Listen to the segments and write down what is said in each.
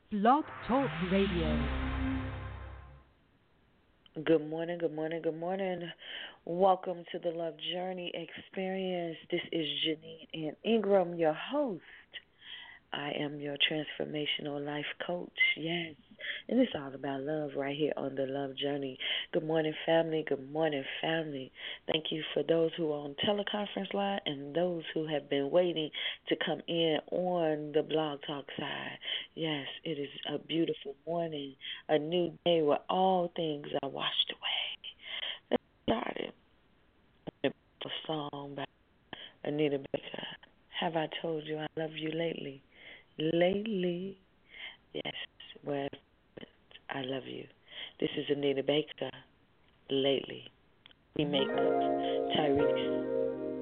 Blog Talk Radio. Good morning, good morning, good morning. Welcome to the Love Journey Experience. This is Janine and Ingram, your host. I am your transformational life coach, yes. And it's all about love right here on the Love Journey. Good morning, family. Good morning, family. Thank you for those who are on teleconference line and those who have been waiting to come in on the Blog Talk side. Yes, it is a beautiful morning, a new day where all things are washed away. Let's start it. A song by Anita Baker. Have I told you I love you lately? Lately, yes, where I love you. This is Anita Baker. Lately, remake of Tyrese.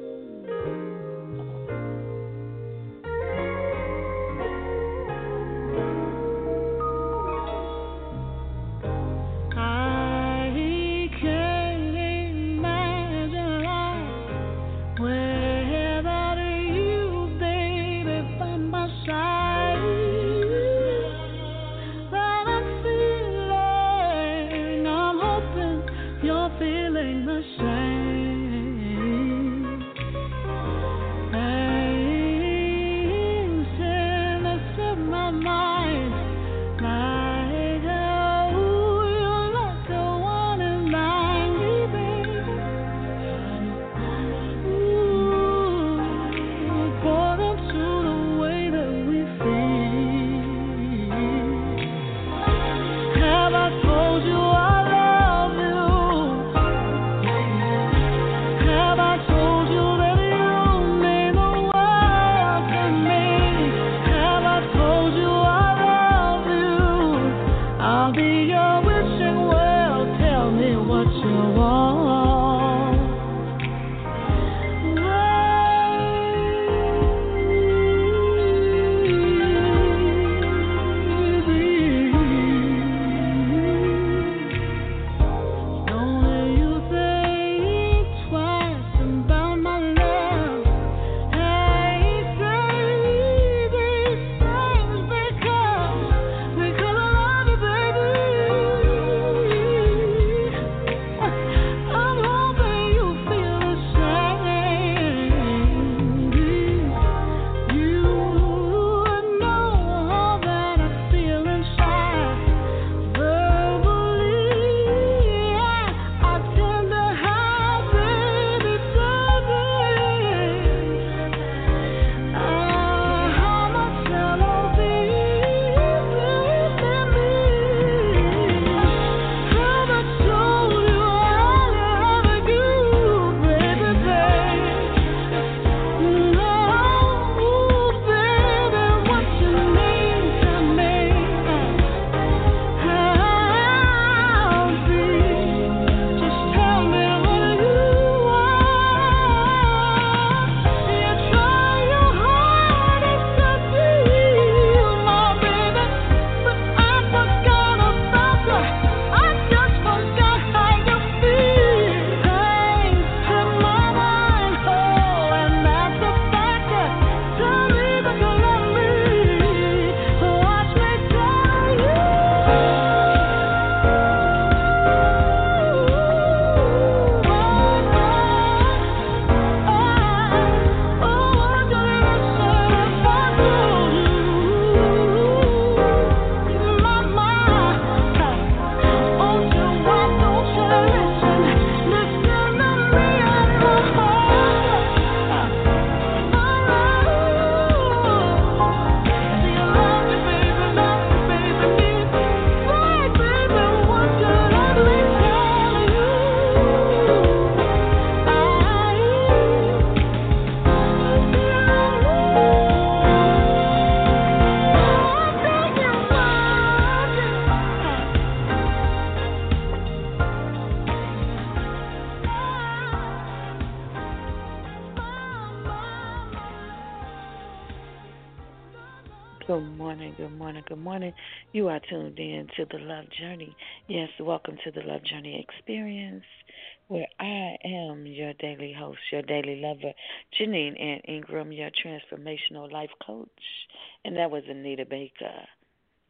Good morning, good morning, good morning. You are tuned in to the Love Journey. Yes, welcome to the Love Journey Experience, where I am your daily host, your daily lover, Janine and Ingram, your transformational life coach. And that was Anita Baker.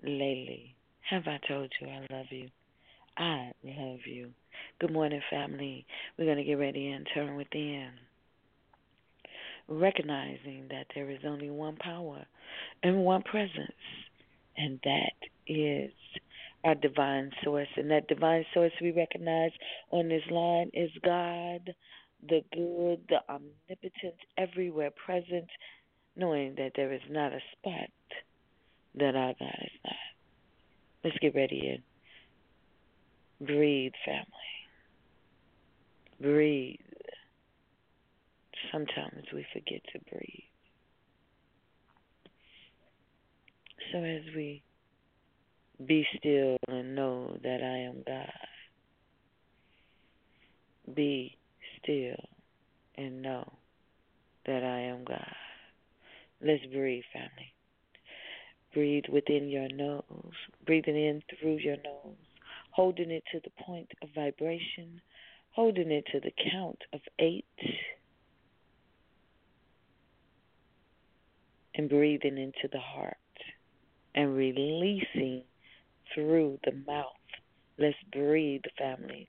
lately? Have I told you I love you? I love you. Good morning, family. We're going to get ready and turn within, recognizing that there is only one power and one presence, and that is our divine source. And that divine source we recognize on this line is God, the good, the omnipotent, everywhere present, knowing that there is not a spot that our God is not. Let's get ready and breathe, family. Breathe. Sometimes we forget to breathe. So as we be still and know that I am God, be still and know that I am God. Let's breathe, family. Breathe within your nose, breathing in through your nose, holding it to the point of vibration, holding it to the count of 8, and breathing into the heart and releasing through the mouth. Let's breathe, family.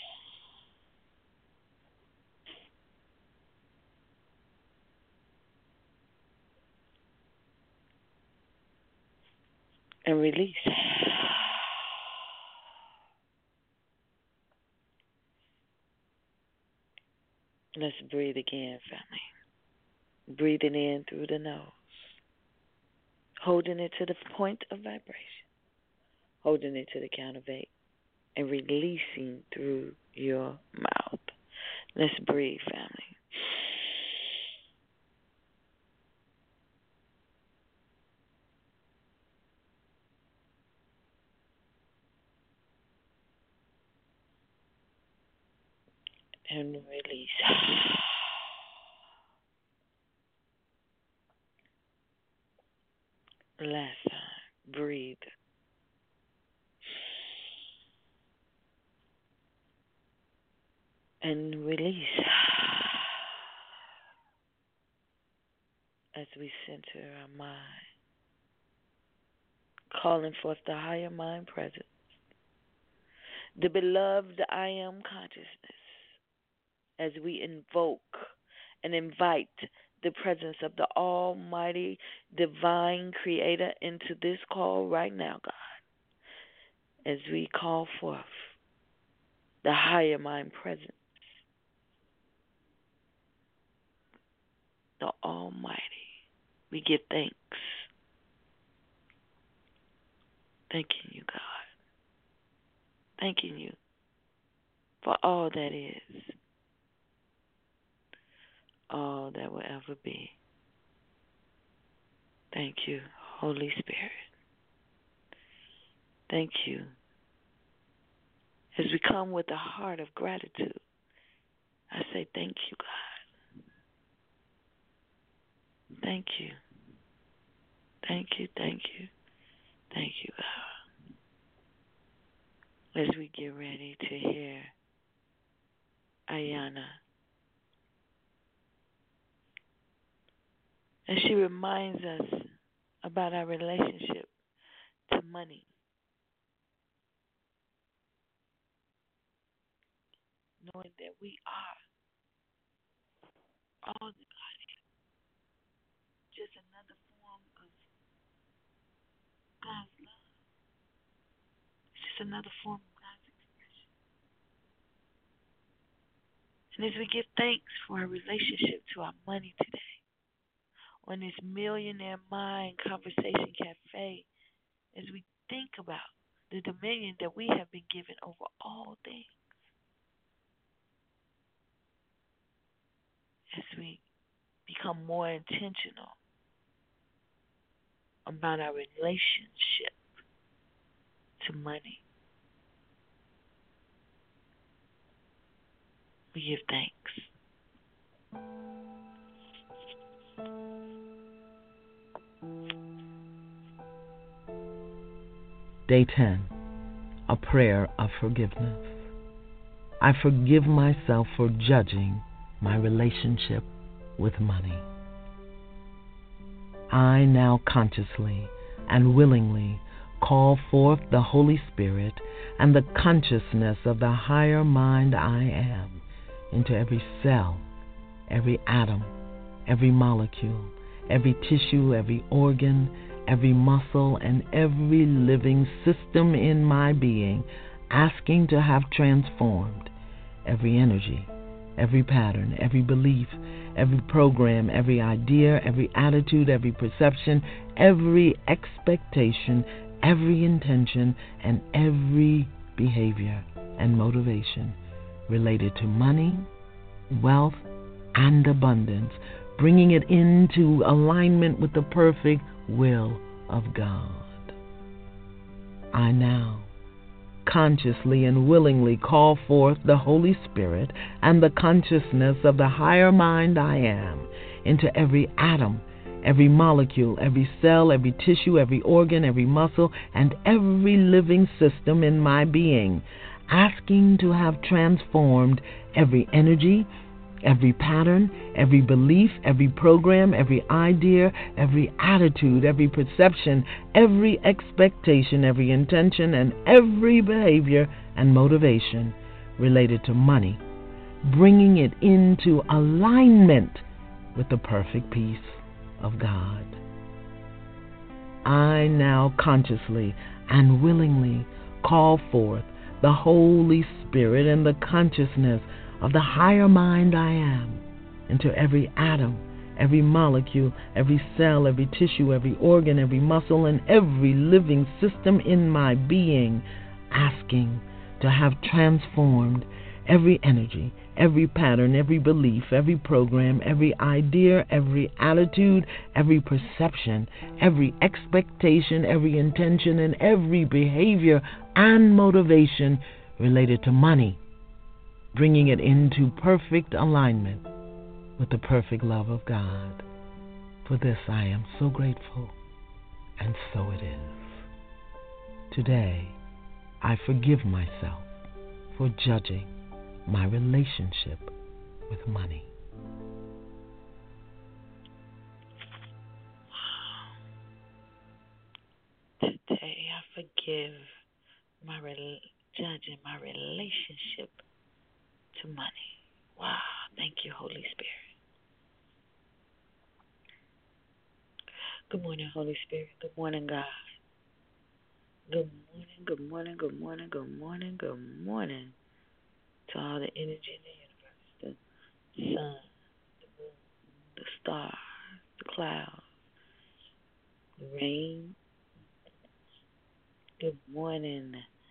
And release. Let's breathe again, family. Breathing in through the nose, holding it to the point of vibration, holding it to the count of 8, and releasing through your mouth. Let's breathe, family. And release. Last time. Breathe. And release. As we center our mind, calling forth the higher mind presence, the beloved I am consciousness, as we invoke and invite the presence of the Almighty Divine Creator into this call right now, God, as we call forth the higher mind presence, the Almighty. We give thanks. Thanking you, God. Thanking you for all that is, all that will ever be. Thank you, Holy Spirit. Thank you. As we come with a heart of gratitude, I say thank you, God. Thank you. Thank you, thank you, thank you, God. As we get ready to hear Ayana, and she reminds us about our relationship to money. Knowing that we are all that God is, just another form of God's love. It's just another form of God's expression. And as we give thanks for our relationship to our money today, on this Millionaire Mind Conversation Cafe, as we think about the dominion that we have been given over all things, as we become more intentional about our relationship to money, we give thanks. Day 10, a prayer of forgiveness. I forgive myself for judging my relationship with money. I now consciously and willingly call forth the Holy Spirit and the consciousness of the higher mind I am into every cell, every atom, every molecule, every tissue, every organ, every muscle, and every living system in my being, asking to have transformed every energy, every pattern, every belief, every program, every idea, every attitude, every perception, every expectation, every intention, and every behavior and motivation related to money, wealth, and abundance, bringing it into alignment with the perfect will of God. I now consciously and willingly call forth the Holy Spirit and the consciousness of the higher mind I am into every atom, every molecule, every cell, every tissue, every organ, every muscle, and every living system in my being, asking to have transformed every energy, every pattern, every belief, every program, every idea, every attitude, every perception, every expectation, every intention, and every behavior and motivation related to money, bringing it into alignment with the perfect peace of God. I now consciously and willingly call forth the Holy Spirit and the consciousness of the higher mind I am into every atom, every molecule, every cell, every tissue, every organ, every muscle, and every living system in my being, asking to have transformed every energy, every pattern, every belief, every program, every idea, every attitude, every perception, every expectation, every intention, and every behavior and motivation related to money, bringing it into perfect alignment with the perfect love of God. For this I am so grateful, and so it is. Today, I forgive myself for judging my relationship with money. Today I forgive judging my relationship to money. Wow, thank you, Holy Spirit. Good morning, Holy Spirit. Good morning, God. Good morning, good morning, good morning, good morning, good morning to all the energy in the universe, the sun, the moon, the stars, the clouds, the rain. Good morning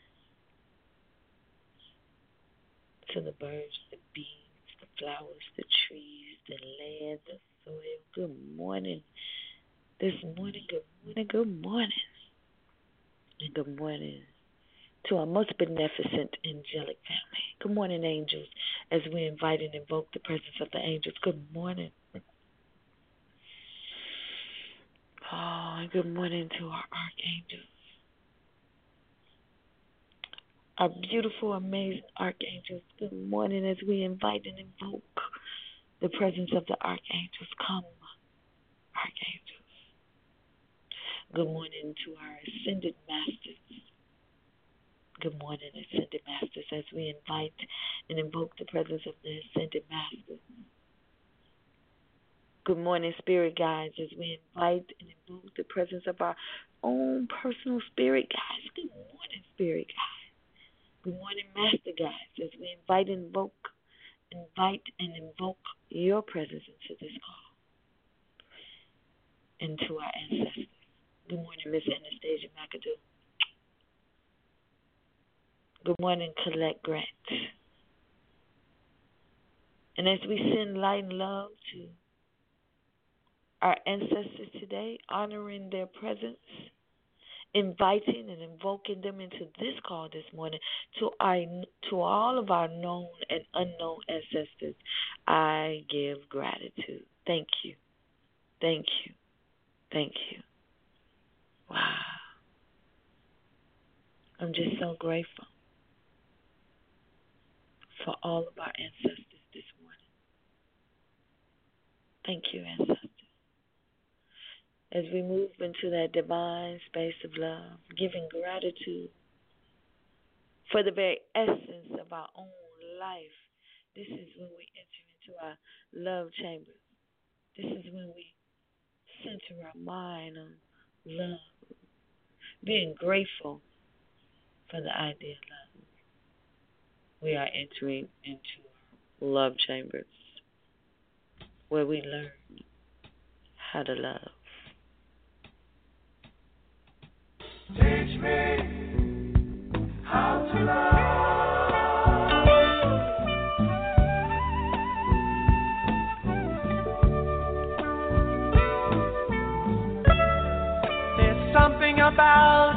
to the birds, the bees, the flowers, the trees, the land, the soil. Good morning. This morning, good morning, good morning. And good morning to our most beneficent angelic family. Good morning, angels, as we invite and invoke the presence of the angels. Good morning. Oh, and good morning to our archangels. Our beautiful, amazing archangels. Good morning as we invite and invoke the presence of the archangels. Come, archangels. Good morning to our ascended masters. Good morning, ascended masters, as we invite and invoke the presence of the ascended masters. Good morning, spirit guides, as we invite and invoke the presence of our own personal spirit guides. Good morning, spirit guides. Good morning, master guides, as we invite and invoke your presence into this call and to our ancestors. Good morning, Miss Anastasia McAdoo. Good morning, Colette Grant. And as we send light and love to our ancestors today, honoring their presence, inviting and invoking them into this call this morning, to all of our known and unknown ancestors, I give gratitude. Thank you. Thank you. Thank you. Wow. I'm just so grateful for all of our ancestors this morning. Thank you, ancestors. as we move into that divine space of love, giving gratitude for the very essence of our own life. This is when we enter into our love chamber. This is when we center our mind on love, being grateful for the idea of love. We are entering into love chambers where we learn how to love. Teach me how to love. There's something about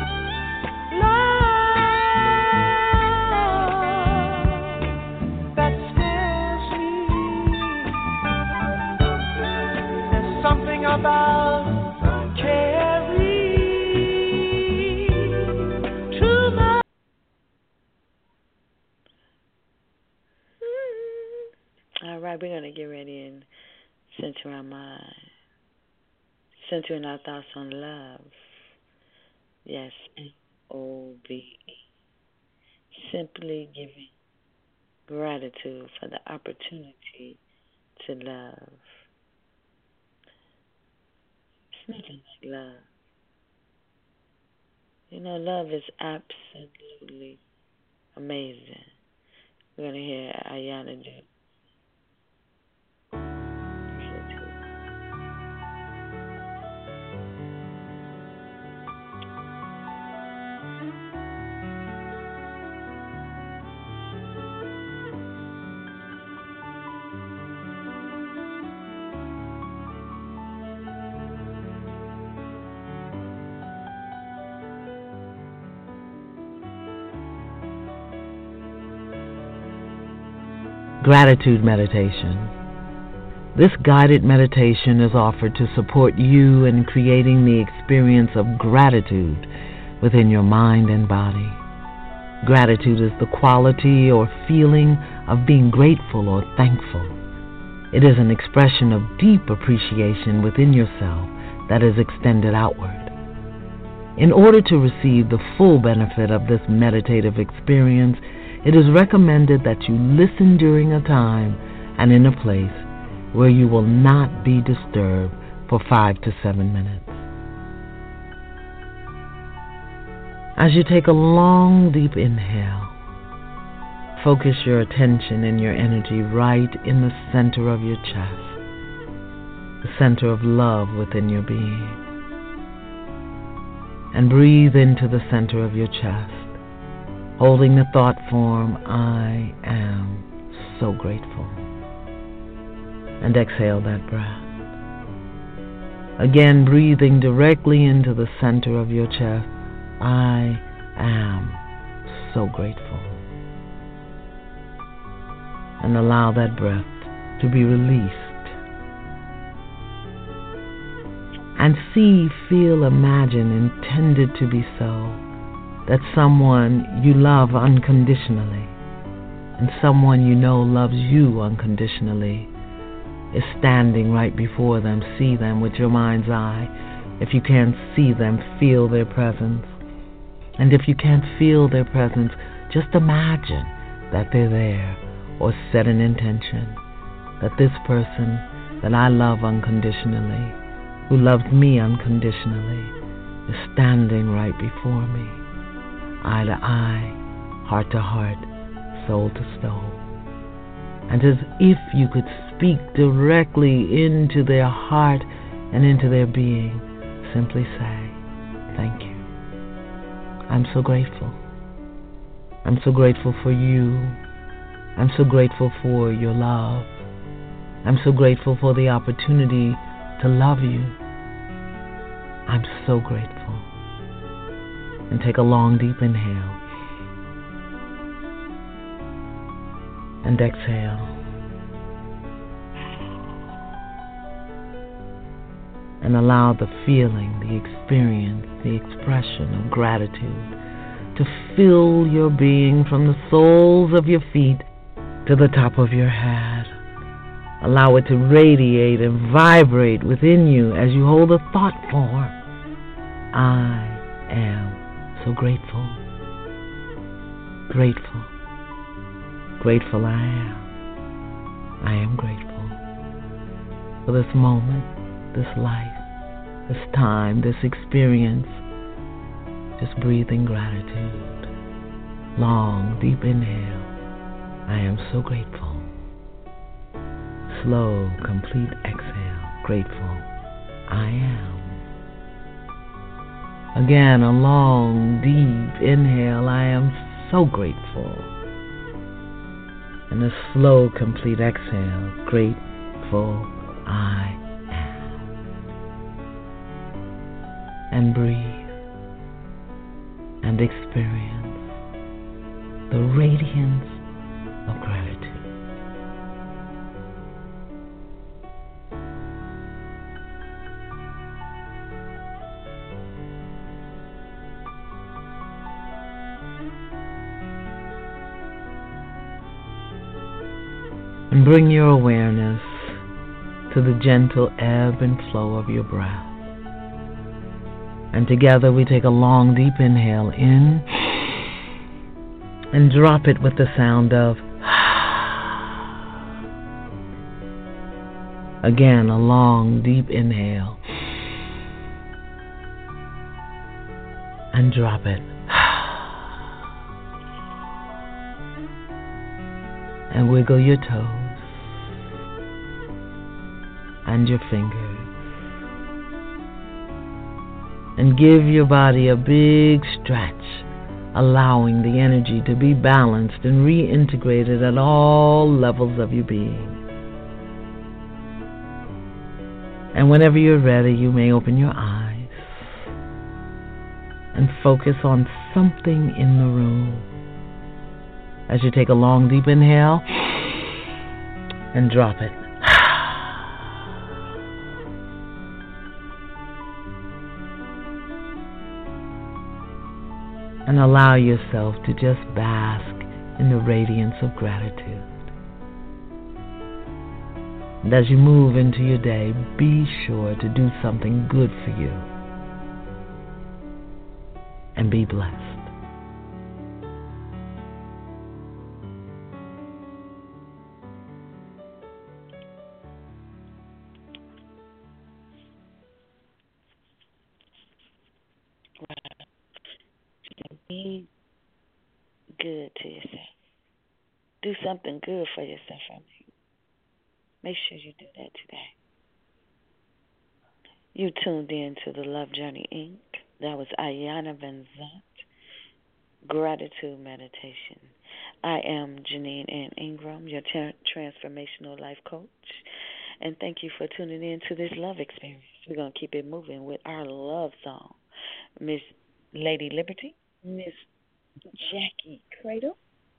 love that scares me. There's something about All right, we're going to get ready and center our mind, centering our thoughts on love. Yes, LOVE. Simply giving gratitude for the opportunity to love. It's nothing like love. You know, love is absolutely amazing. We're going to hear Ayana do. Gratitude meditation. This guided meditation is offered to support you in creating the experience of gratitude within your mind and body. Gratitude is the quality or feeling of being grateful or thankful. It is an expression of deep appreciation within yourself that is extended outward. In order to receive the full benefit of this meditative experience, it is recommended that you listen during a time and in a place where you will not be disturbed for 5 to 7 minutes. As you take a long, deep inhale, focus your attention and your energy right in the center of your chest, the center of love within your being. And breathe into the center of your chest, holding the thought form, I am so grateful. And exhale that breath. Again, breathing directly into the center of your chest, I am so grateful. And allow that breath to be released. And see, feel, imagine, intended to be so, that someone you love unconditionally and someone you know loves you unconditionally is standing right before them. See them with your mind's eye. If you can't see them, feel their presence. And if you can't feel their presence, just imagine that they're there, or set an intention that this person that I love unconditionally, who loves me unconditionally, is standing right before me, eye to eye, heart to heart, soul to soul. And as if you could speak directly into their heart and into their being, simply say, thank you. I'm so grateful. I'm so grateful for you. I'm so grateful for your love. I'm so grateful for the opportunity to love you. I'm so grateful. And take a long, deep inhale. And exhale. And allow the feeling, the experience, the expression of gratitude to fill your being from the soles of your feet to the top of your head. Allow it to radiate and vibrate within you as you hold a thought form. I am so grateful. Grateful. Grateful I am. I am grateful for this moment, this life, this time, this experience. Just breathing gratitude. Long, deep inhale. I am so grateful. Slow, complete exhale. Grateful. I am. Again, a long, deep inhale. I am so grateful. And a slow, complete exhale. Grateful I am. And breathe and experience the radiance of gratitude. And bring your awareness to the gentle ebb and flow of your breath. And together we take a long, deep inhale in and drop it with the sound of again, a long, deep inhale and drop it. And wiggle your toes and your fingers. And give your body a big stretch, allowing the energy to be balanced and reintegrated at all levels of your being. And whenever you're ready, you may open your eyes and focus on something in the room. As you take a long, deep inhale and drop it. And allow yourself to just bask in the radiance of gratitude. And as you move into your day, be sure to do something good for you. And be blessed. Be good to yourself. Do something good for yourself. Make sure you do that today. You tuned in to the Love Journey, Inc. That was Ayana Van Zant. Gratitude Meditation. I am Janine Ann Ingram, your transformational life coach. And thank you for tuning in to this love experience. We're going to keep it moving with our love song. Miss Lady Liberty. Miss Jackie Cradle.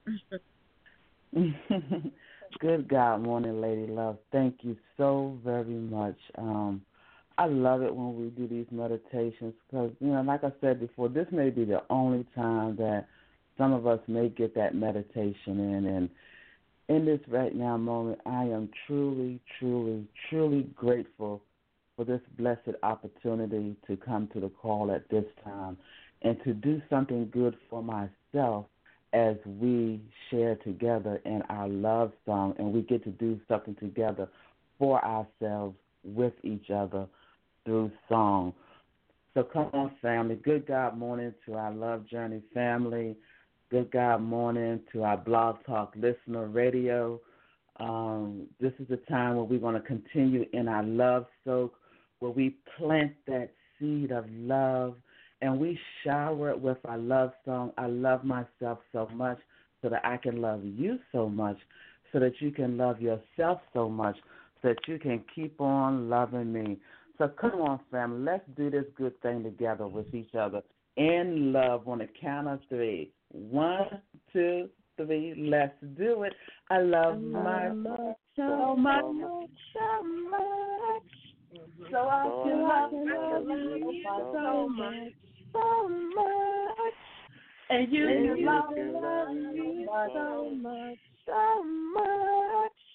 Good God morning, Lady Love. Thank you so very much. I love it when we do these meditations because, like I said before, this may be the only time that some of us may get that meditation in. And in this right now moment, I am truly, truly, truly grateful for this blessed opportunity to come to the call at this time and to do something good for myself as we share together in our love song, and we get to do something together for ourselves with each other through song. So come on, family. Good God morning to our Love Journey family. Good God morning to our Blog Talk Listener Radio. This is the time where we're going to continue in our love soak, where we plant that seed of love and we shower it with our love song. I love myself so much so that I can love you so much, so that you can love yourself so much, so that you can keep on loving me. So come on, family. Let's do this good thing together with each other. In love on the count of three. 1, 2, 3. Let's do it. I love myself so much, so much. So I can love you so much, so much. And you can love me so much, so much.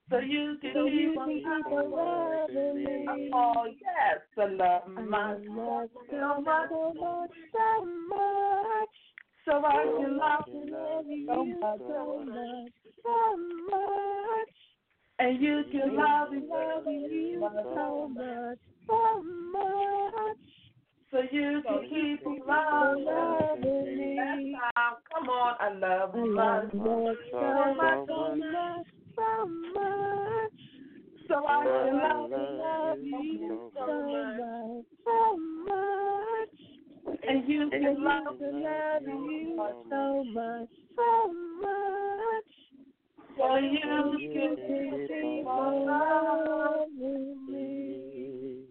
so you can keep on loving me. Oh, yes, I love my love so much, so much. So I can love you so much, so much. And you can love me so much, so much. So you can keep on loving me. That's how. Come on, I love my Lord so much, so much, so much. So I can love you so much, so much. And you can love you so much, so much. So you can keep on loving me.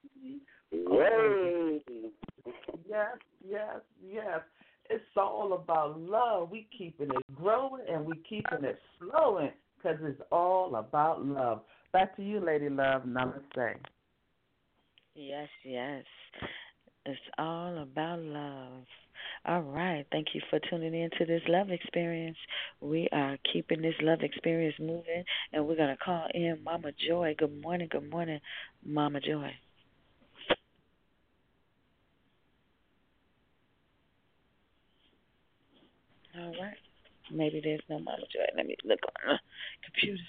Hey. Yes, yes, yes. It's all about love. We keeping it growing and we keeping it flowing because it's all about love. Back to you, Lady Love. Namaste. Yes, yes. It's all about love. All right. Thank you for tuning in to this love experience. We are keeping this love experience moving, and we're going to call in Mama Joy. Good morning, Mama Joy. All right. Maybe there's no Mama Joy. Let me look on the computer.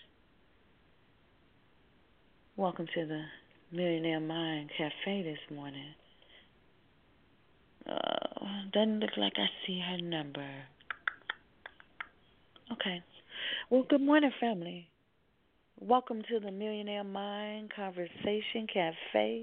Welcome to the Millionaire Mind Cafe this morning. Doesn't look like I see her number. Okay. Well, good morning, family. Welcome to the Millionaire Mind Conversation Cafe.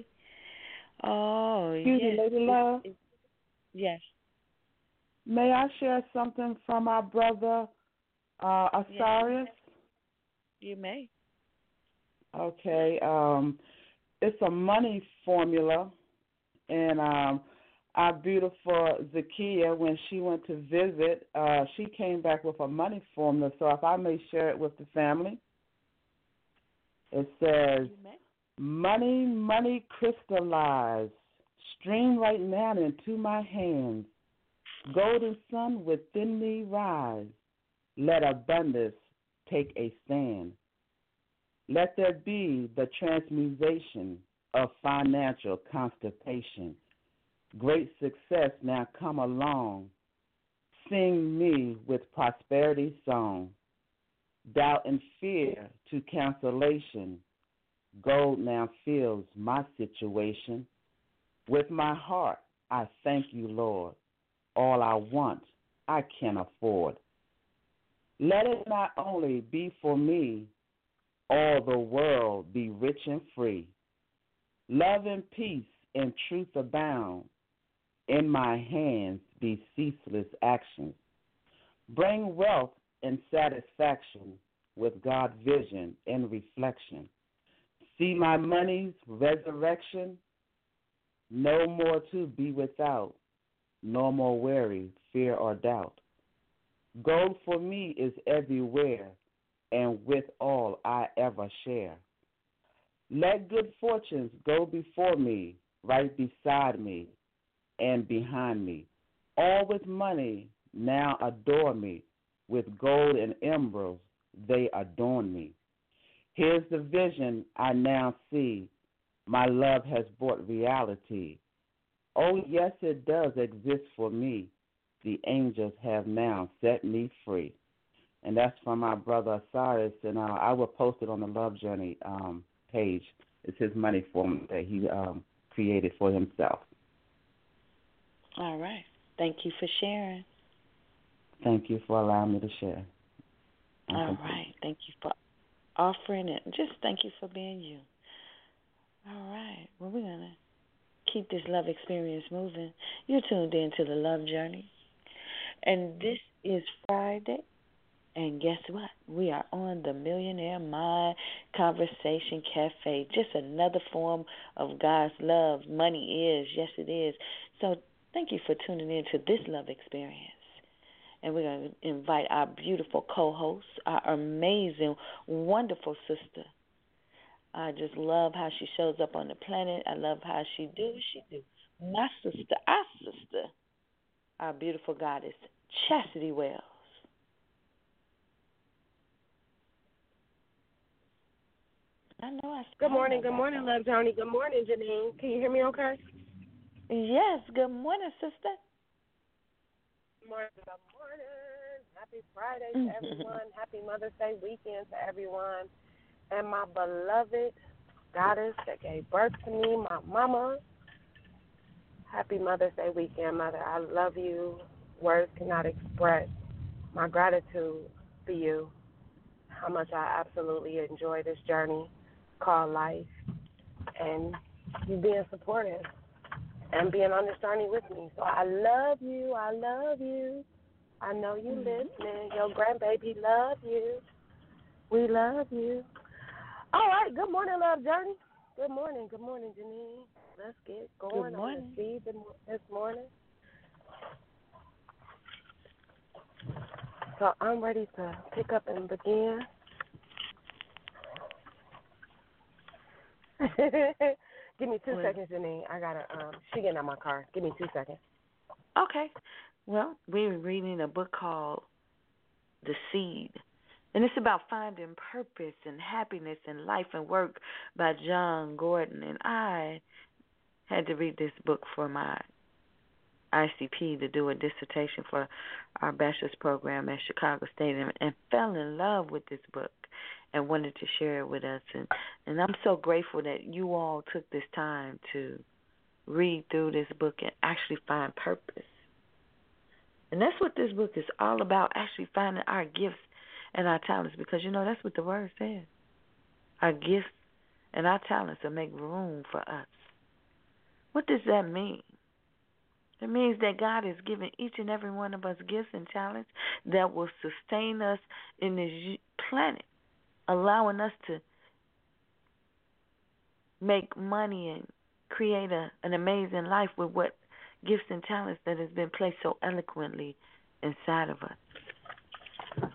Oh, Excuse yes. me, Lady Love. Yes. May I share something from our brother Asarius? Yes, you may. Okay. It's a money formula, and our beautiful Zakia, when she went to visit, she came back with a money formula. So if I may share it with the family, it says, money, money crystallized, stream right now into my hands. Golden sun within me rise. Let abundance take a stand. Let there be the transmutation of financial constipation. Great success now come along. Sing me with prosperity song. Doubt and fear to cancellation. Gold now fills my situation. With my heart, I thank you, Lord. All I want, I can afford. Let it not only be for me, all the world be rich and free. Love and peace and truth abound. In my hands be ceaseless actions. Bring wealth and satisfaction with God vision and reflection. See my money's resurrection. No more to be without. No more worry, fear, or doubt. Gold for me is everywhere, and with all I ever share. Let good fortunes go before me, right beside me, and behind me. All with money now adore me. With gold and emeralds they adorn me. Here's the vision I now see. My love has brought reality. Oh, yes, it does exist for me. The angels have now set me free. And that's from my brother Cyrus, and I will post it on the Love Journey page. It's his money form that he created for himself. All right. Thank you for sharing. Thank you for allowing me to share. All right. Thank you for offering it. Just thank you for being you. All right. Well, we're going to keep this love experience moving. You're tuned in to the Love Journey. And this is Friday. And guess what? We are on the Millionaire Mind Conversation Cafe. Just another form of God's love. Money is. Yes, it is. So thank you for tuning in to this love experience. And we're going to invite our beautiful co-host, our amazing, wonderful sister. I just love how she shows up on the planet. I love how she do. My sister, our beautiful goddess, Chastity Wells. I know I Good morning, that. Love Journey. Good morning, Janine. Can you hear me okay? Yes, good morning, sister. Good morning. Happy Friday to everyone. Happy Mother's Day weekend to everyone. And my beloved goddess that gave birth to me, my mama. Happy Mother's Day weekend, Mother. I love you. Words cannot express my gratitude for you, how much I absolutely enjoy this journey called life, and you being supportive and being on this journey with me. So I love you. I love you. I know you listening. Your grandbaby love you. We love you. All right. Good morning, Love Journey. Good morning. Good morning, Janine. Let's get going on the seed this morning. So I'm ready to pick up and begin. Give me 2 seconds, Janine. I gotta she getting out my car. Give me 2 seconds. Okay. Well, we were reading a book called The Seed, and it's about finding purpose and happiness in life and work by John Gordon. And I had to read this book for my ICP to do a dissertation for our bachelor's program at Chicago State, and fell in love with this book and wanted to share it with us. And I'm so grateful that you all took this time to read through this book and actually find purpose. And that's what this book is all about, actually finding our gifts and our talents, because, you know, that's what the word says. Our gifts and our talents will make room for us. What does that mean? It means that God has given each and every one of us gifts and talents that will sustain us in this planet, allowing us to make money and create an amazing life with what gifts and talents that has been placed so eloquently inside of us.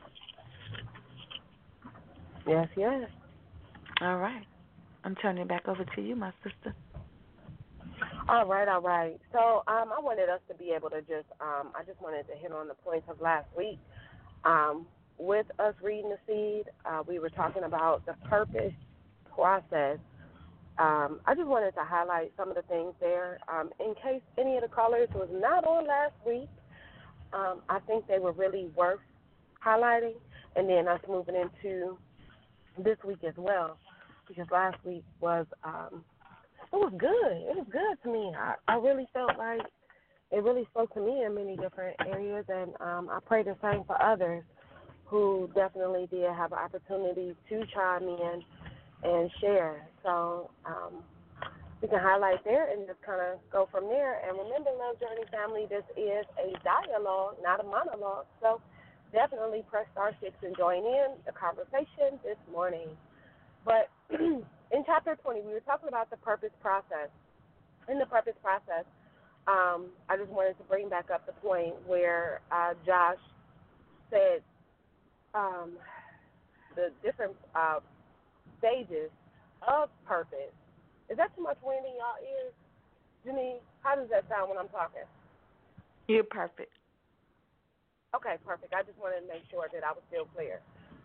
Yes, yes. All right. I'm turning it back over to you, my sister. All right. So I wanted us to be able to I just wanted to hit on the points of last week. With us reading the seed, we were talking about the purpose process. I just wanted to highlight some of the things there. In case any of the callers was not on last week, I think they were really worth highlighting, and then us moving into this week as well, because last week was it was good. It was good to me. I really felt like it really spoke to me in many different areas, and I pray the same for others who definitely did have an opportunity to chime in and share. So we can highlight there and just kind of go from there. And remember, Love Journey family, this is a dialogue, not a monologue. So definitely press star 6 and join in the conversation this morning. But in chapter 20, we were talking about the purpose process. In the purpose process, I just wanted to bring back up the point where Josh said the different stages of purpose. Is that too much wind in y'all ears? Janine, how does that sound when I'm talking? You're perfect. Okay, perfect. I just wanted to make sure that I was still clear.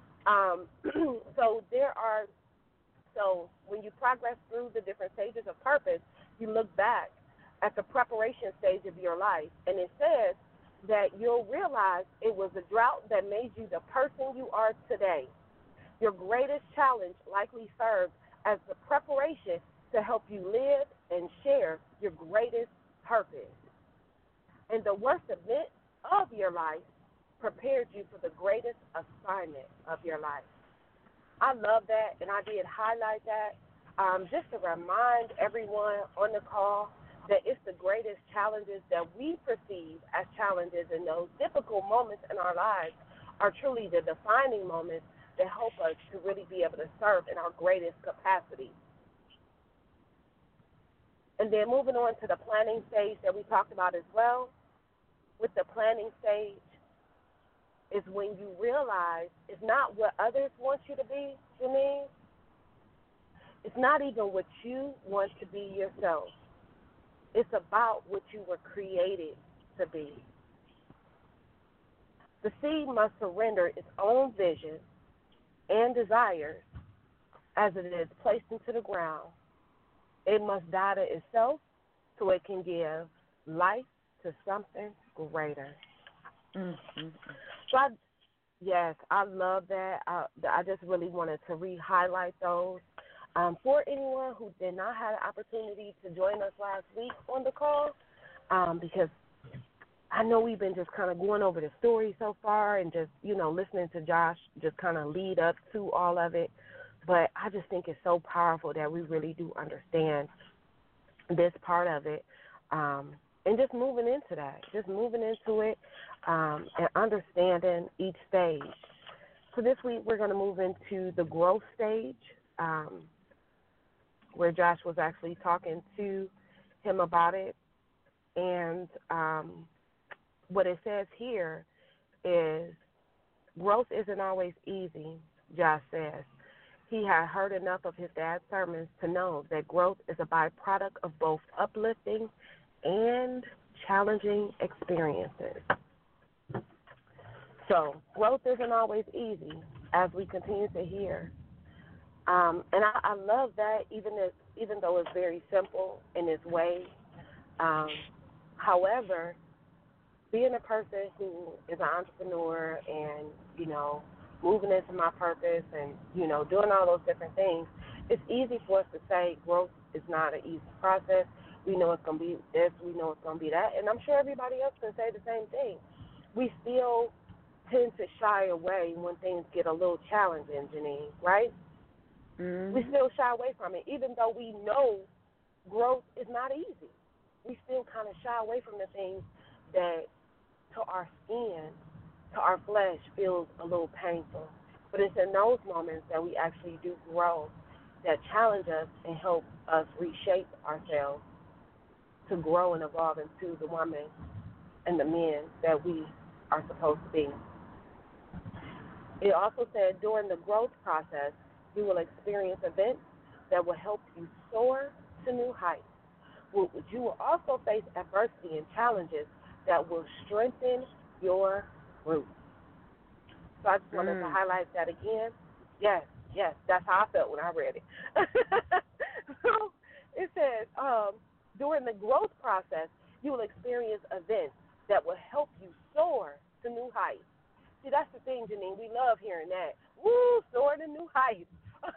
So when you progress through the different stages of purpose, you look back at the preparation stage of your life, and it says that you'll realize it was a drought that made you the person you are today. Your greatest challenge likely served as the preparation to help you live and share your greatest purpose. And the worst event of your life prepared you for the greatest assignment of your life. I love that, and I did highlight that just to remind everyone on the call that it's the greatest challenges that we perceive as challenges, and those difficult moments in our lives are truly the defining moments that help us to really be able to serve in our greatest capacity. And then moving on to the planning stage that we talked about as well. With the planning stage is when you realize it's not what others want you to be, Janine. It's not even what you want to be yourself. It's about what you were created to be. The seed must surrender its own vision and desires as it is placed into the ground, it must die to itself so it can give life to something greater. Mm-hmm. So, I love that. I just really wanted to re-highlight those. For anyone who did not have the opportunity to join us last week on the call, because I know we've been just kind of going over the story so far and just, listening to Josh just kind of lead up to all of it. But I just think it's so powerful that we really do understand this part of it, and just moving into it, and understanding each stage. So this week we're going to move into the growth stage, where Josh was actually talking to him about it. And what it says here is growth isn't always easy, Josh says. He had heard enough of his dad's sermons to know that growth is a byproduct of both uplifting and challenging experiences. So growth isn't always easy, as we continue to hear. And I love that, even though it's very simple in its way. However, being a person who is an entrepreneur and, moving into my purpose and, doing all those different things, it's easy for us to say growth is not an easy process. We know it's going to be this, we know it's going to be that, and I'm sure everybody else can say the same thing. We still tend to shy away when things get a little challenging, Janine, right? Mm-hmm. We still shy away from it, even though we know growth is not easy. We still kind of shy away from the things that to our skin, to our flesh, feels a little painful. But it's in those moments that we actually do grow, that challenge us and help us reshape ourselves to grow and evolve into the woman and the men that we are supposed to be. It also said during the growth process, you will experience events that will help you soar to new heights. You will also face adversity and challenges that will strengthen your roots. So I just wanted to highlight that again. Yes, that's how I felt when I read it. So it says, during the growth process, you will experience events that will help you soar to new heights. See, that's the thing, Janine. We love hearing that. Woo, soar to new heights.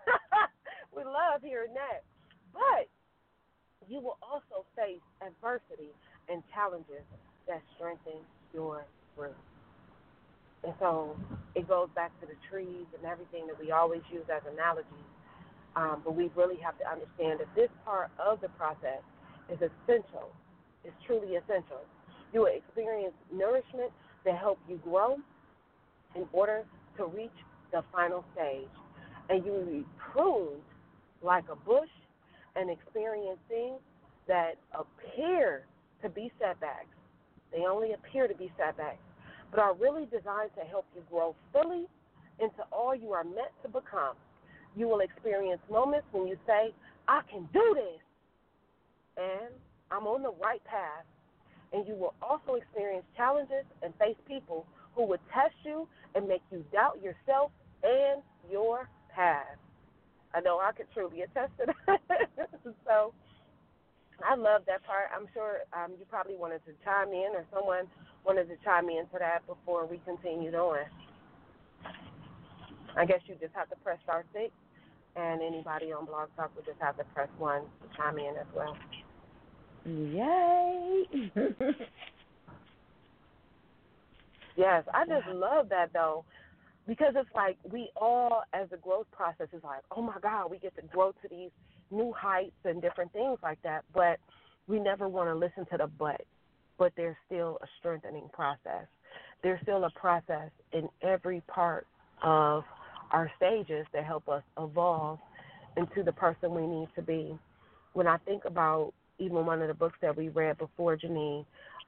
We love hearing that. But you will also face adversity and challenges that strengthen your roots. And so it goes back to the trees and everything that we always use as analogies. But we really have to understand that this part of the process is essential. It's truly essential. You will experience nourishment that help you grow in order to reach the final stage. And you will be pruned like a bush and experience things that appear to be setbacks. They only appear to be setbacks, but are really designed to help you grow fully into all you are meant to become. You will experience moments when you say, I can do this, and I'm on the right path. And you will also experience challenges and face people who would test you and make you doubt yourself and your path. I know I could truly attest to that. So I love that part. I'm sure you probably wanted to chime in, or someone wanted to chime into that before we continued on. I guess you just have to press star 6, and anybody on Blog Talk would just have to press 1 to chime in as well. Yay! Yes, I just love that, though, because it's like we all, as the growth process, is like, oh, my God, we get to grow to these new heights and different things like that, but we never want to listen to the but there's still a strengthening process. There's still a process in every part of our stages that help us evolve into the person we need to be. When I think about even one of the books that we read before, Janine,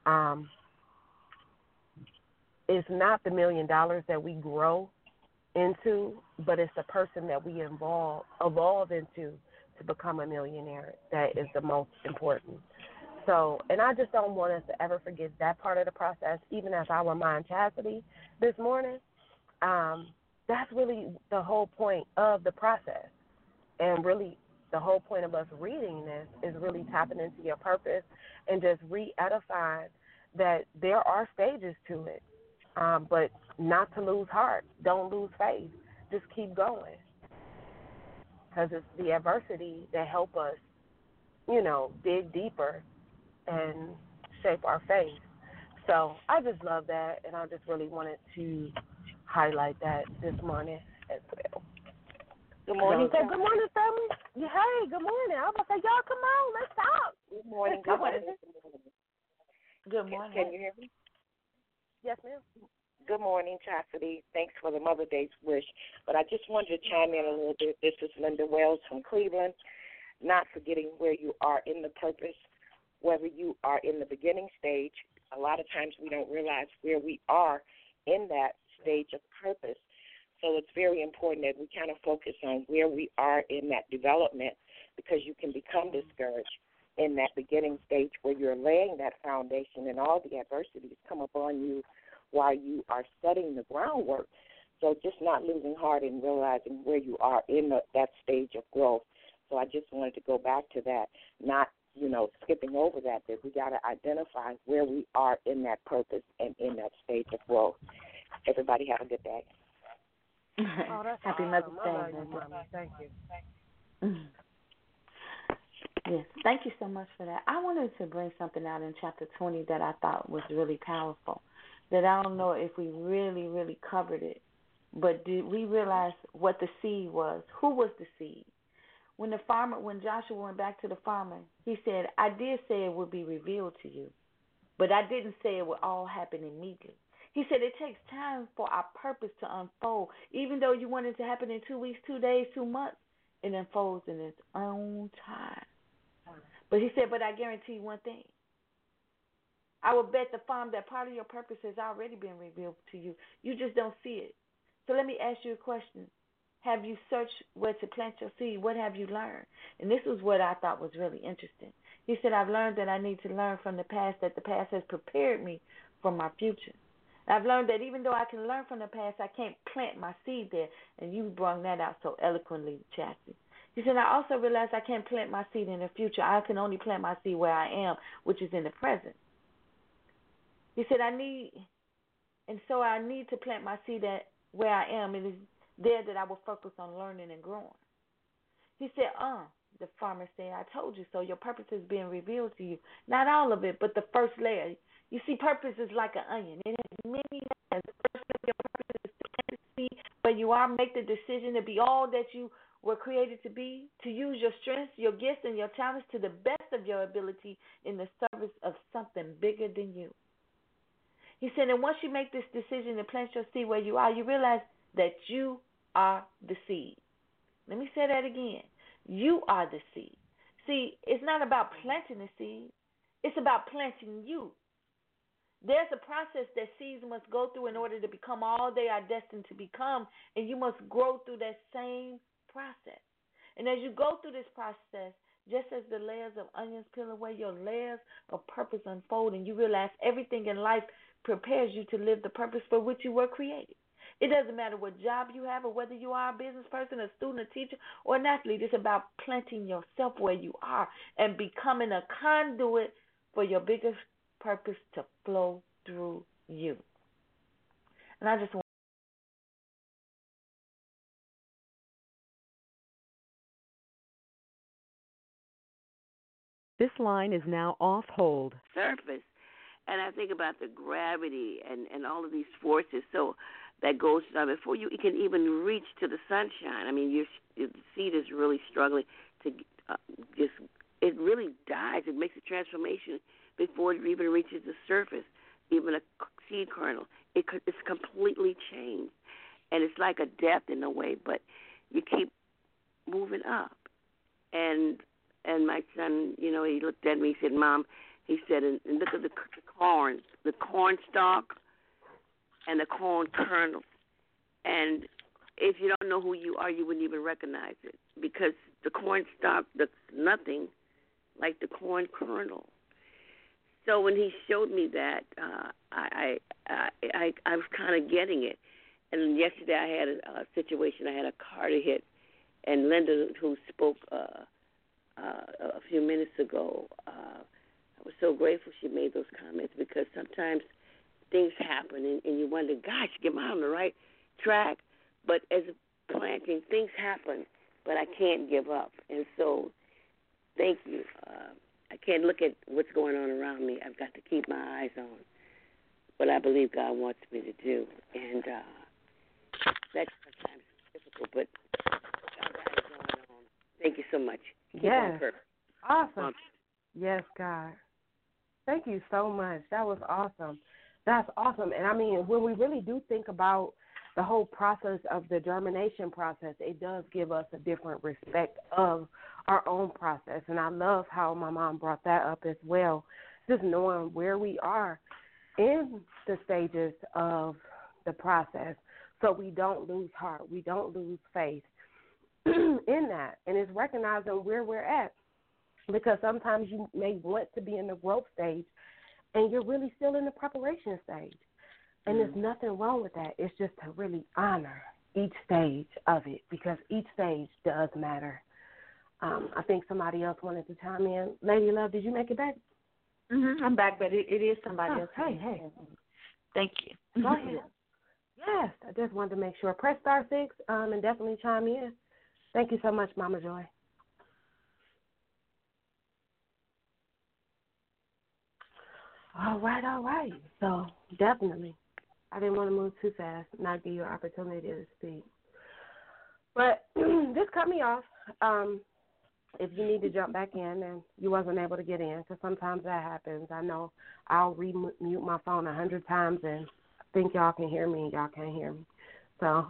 it's not the $1 million that we grow into, but it's the person that we evolve into to become a millionaire that is the most important. So, and I just don't want us to ever forget that part of the process, even as I remind Chastity this morning. That's really the whole point of the process. And really, the whole point of us reading this is really tapping into your purpose and just re-edifying that there are stages to it, but not to lose heart. Don't lose faith. Just keep going, because it's the adversity that help us, dig deeper and shape our faith. So I just love that, and I just really wanted to highlight that this morning as well. Good morning. So, good morning, family. Hey, good morning. I was going to say, y'all, come on, let's talk. Good morning. Good morning. Good morning. Can you hear me? Yes, ma'am. Good morning, Chastity. Thanks for the Mother Day's wish. But I just wanted to chime in a little bit. This is Linda Wells from Cleveland. Not forgetting where you are in the purpose, whether you are in the beginning stage. A lot of times we don't realize where we are in that stage of purpose. So it's very important that we kind of focus on where we are in that development, because you can become discouraged in that beginning stage where you're laying that foundation and all the adversities come upon you while you are setting the groundwork. So just not losing heart and realizing where you are in that stage of growth. So I just wanted to go back to that, not, skipping over that we got to identify where we are in that purpose and in that stage of growth. Everybody have a good day. Oh, that's Happy awesome. Mother's Day. Thank you. Yes, thank you so much for that. I wanted to bring something out in chapter 20 that I thought was really powerful, that I don't know if we really, really covered it, but did we realize what the seed was? Who was the seed? When Joshua went back to the farmer, he said, I did say it would be revealed to you, but I didn't say it would all happen immediately. He said it takes time for our purpose to unfold. Even though you want it to happen in 2 weeks, 2 days, 2 months, it unfolds in its own time. But he said, but I guarantee one thing. I will bet the farm that part of your purpose has already been revealed to you. You just don't see it. So let me ask you a question. Have you searched where to plant your seed? What have you learned? And this was what I thought was really interesting. He said, I've learned that I need to learn from the past, that the past has prepared me for my future. I've learned that even though I can learn from the past, I can't plant my seed there. And you brought that out so eloquently, Chastity. He said, I also realized I can't plant my seed in the future. I can only plant my seed where I am, which is in the present. He said, I need to plant my seed where I am. It is there that I will focus on learning and growing. He said, the farmer said, I told you so. Your purpose is being revealed to you. Not all of it, but the first layer. You see, purpose is like an onion. It has many layers. The first layer of your purpose is to plant the seed where you are. Make the decision to be all that you were created to be, to use your strengths, your gifts, and your talents to the best of your ability in the service of something bigger than you. He said, and once you make this decision to plant your seed where you are, you realize that you are the seed. Let me say that again. You are the seed. See, it's not about planting the seed. It's about planting you. There's a process that seeds must go through in order to become all they are destined to become, and you must grow through that same process. And as you go through this process, just as the layers of onions peel away, your layers of purpose unfold, and you realize everything in life prepares you to live the purpose for which you were created. It doesn't matter what job you have or whether you are a business person, a student, a teacher, or an athlete. It's about planting yourself where you are and becoming a conduit for your biggest purpose to flow through you. And I just want This line is now off hold. Surface. And I think about the gravity and all of these forces. So that goes before you can even reach to the sunshine. I mean, your seed is really struggling to it really dies. It makes a transformation before it even reaches the surface, even a seed kernel. It's completely changed. And it's like a death in a way, but you keep moving up. And my son, he looked at me, he said, Mom, he said, and look at the corn stalk and the corn kernel. And if you don't know who you are, you wouldn't even recognize it, because the corn stalk looks nothing like the corn kernel. So when he showed me that, I was kind of getting it. And yesterday I had a situation. I had a car to hit, And Linda, who spoke a few minutes ago, I was so grateful she made those comments, because sometimes things happen and you wonder, gosh, am I on the right track? But as a planting, things happen, but I can't give up. And so thank you. I can't look at what's going on around me. I've got to keep my eyes on what I believe God wants me to do. And that's sometimes difficult, but I got it going on. Thank you so much. Keep on purpose. Awesome. Yes, God. Thank you so much. That was awesome. That's awesome. And, I mean, when we really do think about the whole process of the germination process, it does give us a different respect of our own process. And I love how my mom brought that up as well, just knowing where we are in the stages of the process so we don't lose heart, we don't lose faith in that. And it's recognizing where we're at, because sometimes you may want to be in the growth stage and you're really still in the preparation stage. And there's nothing wrong with that. It's just to really honor each stage of it, because each stage does matter. I think somebody else wanted to chime in. Lady Love, did you make it back? I'm back, but it is somebody else. Hey. Thank you. Go ahead. Yes, I just wanted to make sure. Press *6 and definitely chime in. Thank you so much, Mama Joy. All right. So definitely, I didn't want to move too fast, not give you an opportunity to speak. But just cut me off if you need to jump back in and you wasn't able to get in, because sometimes that happens. I know I'll re-mute my phone 100 times and think y'all can hear me and y'all can't hear me. So,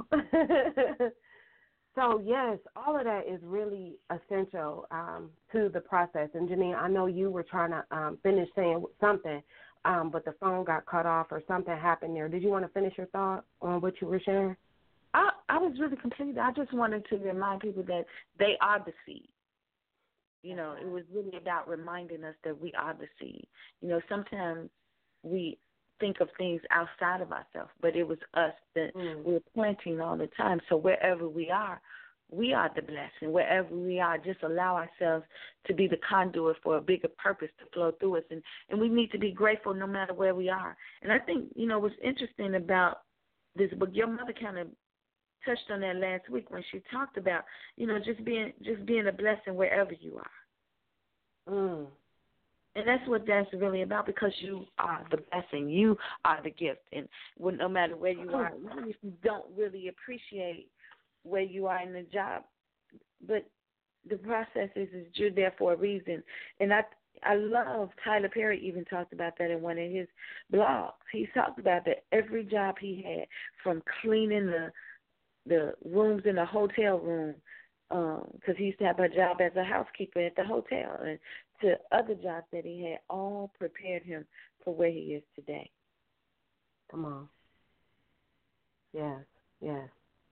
so yes, all of that is really essential to the process. And Janine, I know you were trying to finish saying something, but the phone got cut off or something happened there. Did you want to finish your thought on what you were sharing? I was really complete. I just wanted to remind people that they are the seed. You know, it was really about reminding us that we are the seed. You know, sometimes we think of things outside of ourselves, but it was us that we're planting all the time. So wherever we are the blessing. Wherever we are, just allow ourselves to be the conduit for a bigger purpose to flow through us. And we need to be grateful no matter where we are. And I think, you know, what's interesting about this book, your mother kind of touched on that last week when she talked about, you know, just being a blessing wherever you are. And that's what that's really about, because you are the blessing. You are the gift. And no matter where you are, even if you don't really appreciate where you are in the job, but the process is you're there for a reason. And I love Tyler Perry even talked about that in one of his blogs. He talked about that every job he had, from cleaning the rooms in the hotel room, because he used to have a job as a housekeeper at the hotel, and to other jobs that he had, all prepared him for where he is today. Come on. Yes. Yeah.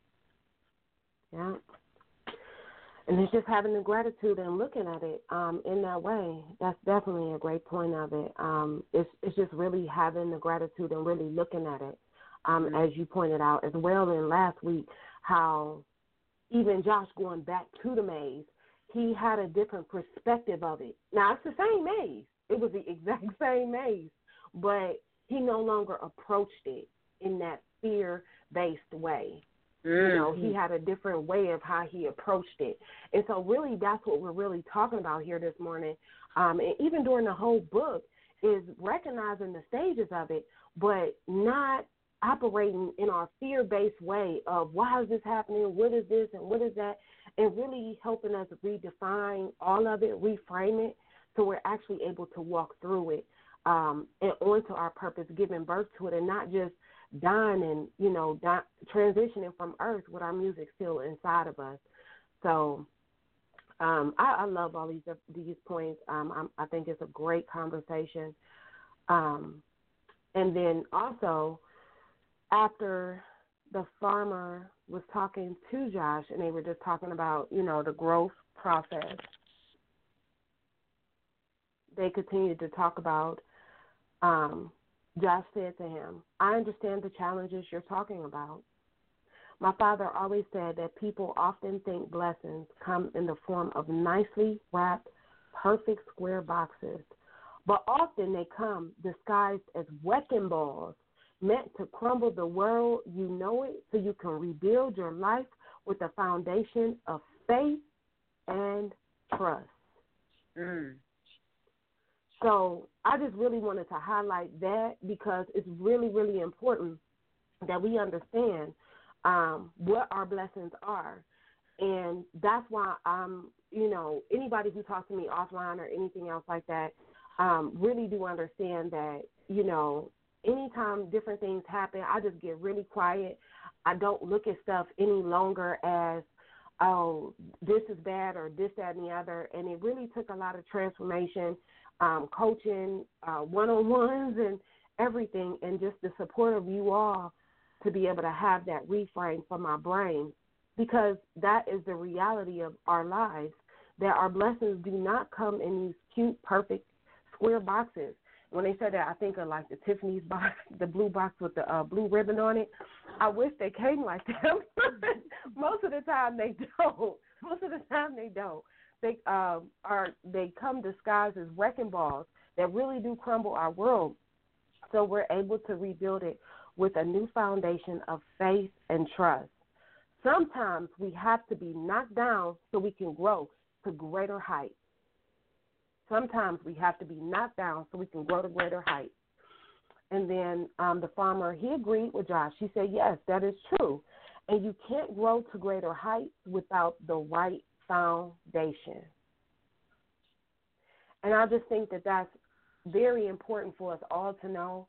And it's just having the gratitude and looking at it in that way. That's definitely a great point of it. It's just really having the gratitude and really looking at it, as you pointed out as well in last week, how even Josh going back to the maze, he had a different perspective of it. Now, it's the same maze. It was the exact same maze, but he no longer approached it in that fear-based way. You know, he had a different way of how he approached it. And so really that's what we're really talking about here this morning. And even during the whole book is recognizing the stages of it, but not operating in our fear-based way of why is this happening, what is this and what is that, and really helping us redefine all of it, reframe it, so we're actually able to walk through it and onto our purpose, giving birth to it, and not just dying and, you know, transitioning from earth with our music still inside of us. So I love all these points. I think it's a great conversation. And then also, after the farmer was talking to Josh and they were just talking about, you know, the growth process, they continued to talk about, Josh said to him, I understand the challenges you're talking about, My father always said that people often think blessings come in the form of nicely wrapped, perfect square boxes, but often they come disguised as wrecking balls meant to crumble the world you know it so you can rebuild your life with a foundation of faith and trust. So I just really wanted to highlight that because it's really, really important that we understand what our blessings are. And that's why anybody who talks to me offline or anything else like that really do understand that, anytime different things happen, I just get really quiet. I don't look at stuff any longer as, oh, this is bad or this, that, and the other. And it really took a lot of transformation, coaching, one-on-ones and everything, and just the support of you all to be able to have that reframe for my brain, because that is the reality of our lives, that our blessings do not come in these cute, perfect square boxes. When they say that, I think of like the Tiffany's box, the blue box with the blue ribbon on it. I wish they came like that. Most of the time they don't. They come disguised as wrecking balls that really do crumble our world. So we're able to rebuild it with a new foundation of faith and trust. Sometimes we have to be knocked down so we can grow to greater heights. Sometimes we have to be knocked down so we can grow to greater heights. And then the farmer, he agreed with Josh. He said, yes, that is true. And you can't grow to greater heights without the right foundation. And I just think that that's very important for us all to know.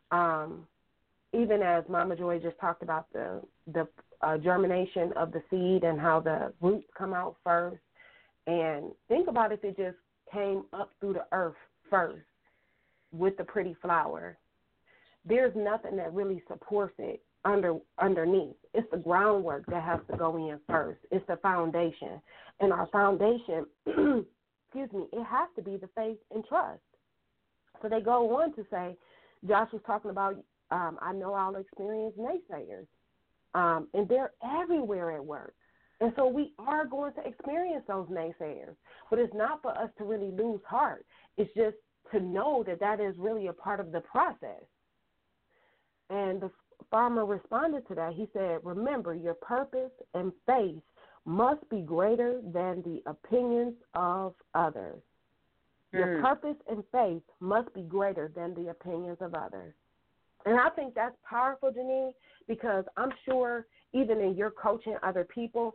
Even as Mama Joy just talked about the germination of the seed and how the roots come out first. And think about if it just came up through the earth first with the pretty flower. There's nothing that really supports it underneath. It's the groundwork that has to go in first. It's the foundation. And our foundation, it has to be the faith and trust. So they go on to say, Josh was talking about, I know I'll experience naysayers, and they're everywhere at work. And so we are going to experience those naysayers. But it's not for us to really lose heart. It's just to know that that is really a part of the process. And the farmer responded to that. He said, remember, your purpose and faith must be greater than the opinions of others. Your purpose and faith must be greater than the opinions of others. And I think that's powerful, Janine, because I'm sure even in your coaching other people,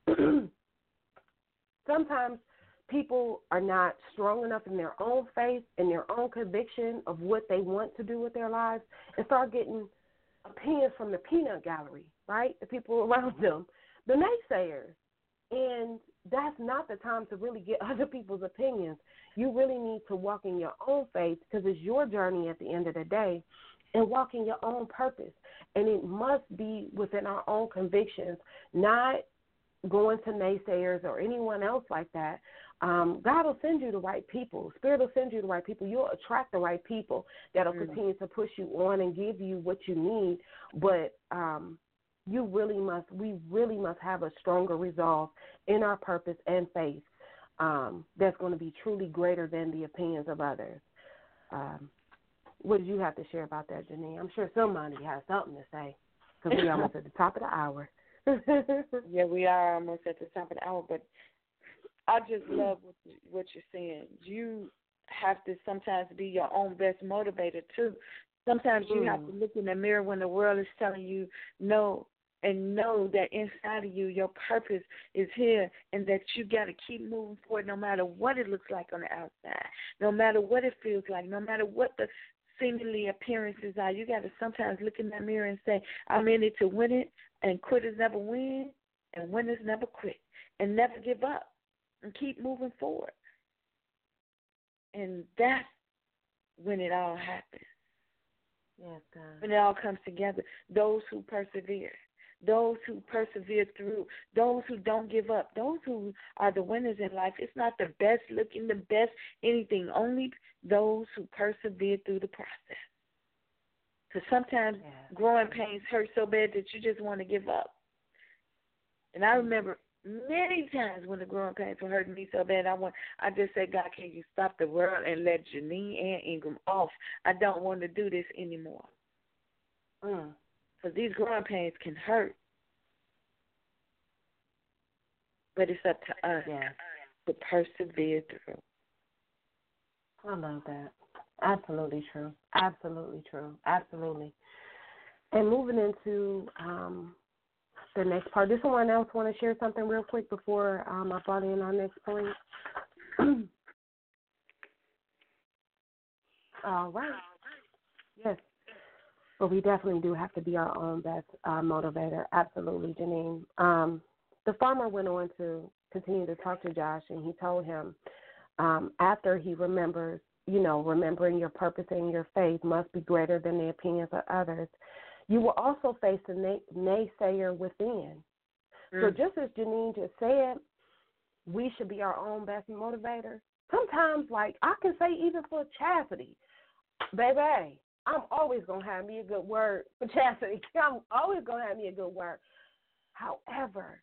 sometimes people are not strong enough in their own faith and their own conviction of what they want to do with their lives and start getting opinions from the peanut gallery, right, the people around them, the naysayers. And that's not the time to really get other people's opinions. You really need to walk in your own faith because it's your journey at the end of the day, and walk in your own purpose. And it must be within our own convictions, not going to naysayers or anyone else like that. God will send you the right people. Spirit will send you the right people. You'll attract the right people that will continue to push you on and give you what you need. But we really must have a stronger resolve in our purpose and faith that's going to be truly greater than the opinions of others. What did you have to share about that, Janine? I'm sure somebody has something to say because we're almost at the top of the hour. Yeah, we are almost at the top of the hour, but I just love what you're saying. You have to sometimes be your own best motivator, too. Sometimes you have to look in the mirror when the world is telling you no, and know that inside of you, your purpose is here and that you got to keep moving forward no matter what it looks like on the outside, no matter what it feels like, no matter what the seemingly appearances are. You got to sometimes look in that mirror and say, I'm in it to win it, and quitters never win, and winners never quit, and never give up, and keep moving forward. And that's when it all happens. Yes, God. When it all comes together. Those who persevere through, those who don't give up, those who are the winners in life. It's not the best looking, the best anything, only those who persevere through the process. Because sometimes growing pains hurt so bad that you just want to give up. And I remember many times when the growing pains were hurting me so bad, I just said, God, can you stop the world and let Janine and Ingram off? I don't want to do this anymore. Because these growing pains can hurt. But it's up to us to persevere through. I love that. Absolutely true. Absolutely true. Absolutely. And moving into the next part, does someone else want to share something real quick before I brought in our next point? All right. Yes. But we definitely do have to be our own best motivator. Absolutely, Janine. The farmer went on to continue to talk to Josh, and he told him after he remembers, remembering your purpose and your faith must be greater than the opinions of others, you will also face the naysayer within. So just as Janine just said, we should be our own best motivator. Sometimes, like I can say even for Chastity, baby, I'm always going to have me a good word for Chastity. I'm always going to have me a good word. However,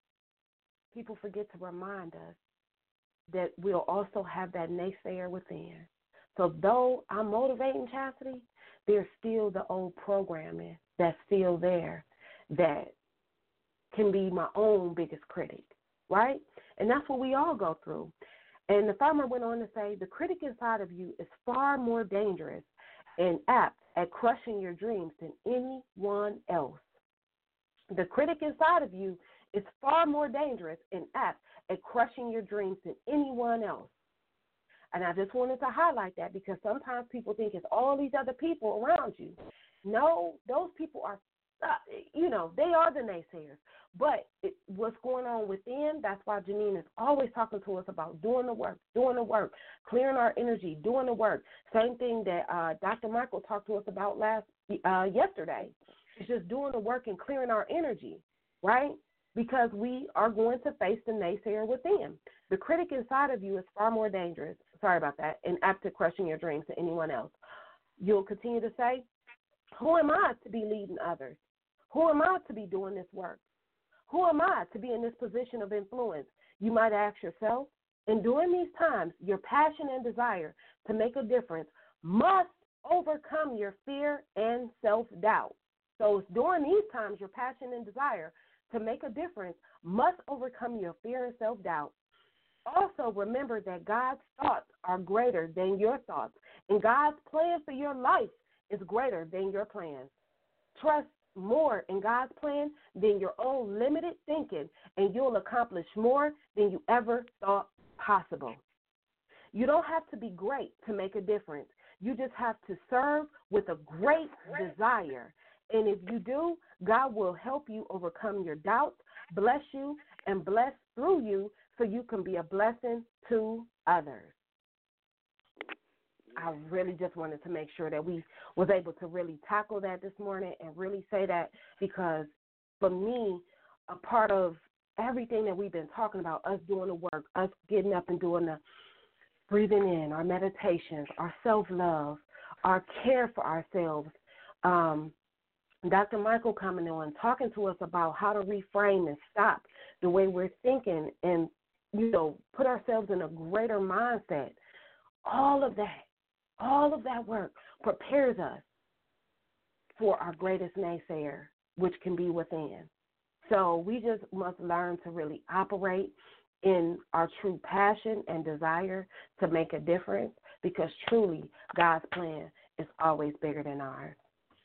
people forget to remind us that we'll also have that naysayer within. So though I'm motivating Chastity, there's still the old programming that's still there that can be my own biggest critic, right? And that's what we all go through. And the farmer went on to say, the critic inside of you is far more dangerous and apt at crushing your dreams than anyone else. The critic inside of you is far more dangerous and apt at crushing your dreams than anyone else. And I just wanted to highlight that because sometimes people think it's all these other people around you. No, those people are, they are the naysayers. But what's going on within, that's why Janine is always talking to us about doing the work, clearing our energy, doing the work. Same thing that Dr. Michael talked to us about yesterday. It's just doing the work and clearing our energy, right? Because we are going to face the naysayer within. The critic inside of you is far more dangerous, and apt to crushing your dreams than anyone else. You'll continue to say, who am I to be leading others? Who am I to be doing this work? Who am I to be in this position of influence? You might ask yourself, and during these times, your passion and desire to make a difference must overcome your fear and self-doubt. So it's during these times, your passion and desire to make a difference must overcome your fear and self-doubt. Also, remember that God's thoughts are greater than your thoughts, and God's plan for your life is greater than your plans. Trust more in God's plan than your own limited thinking, and you'll accomplish more than you ever thought possible. You don't have to be great to make a difference. You just have to serve with a great desire. And if you do, God will help you overcome your doubts, bless you, and bless through you so you can be a blessing to others. I really just wanted to make sure that we was able to really tackle that this morning and really say that because for me, a part of everything that we've been talking about, us doing the work, us getting up and doing the breathing in, our meditations, our self-love, our care for ourselves, Dr. Michael coming on, talking to us about how to reframe and stop the way we're thinking and, put ourselves in a greater mindset. All of that work prepares us for our greatest naysayer, which can be within. So we just must learn to really operate in our true passion and desire to make a difference because truly God's plan is always bigger than ours.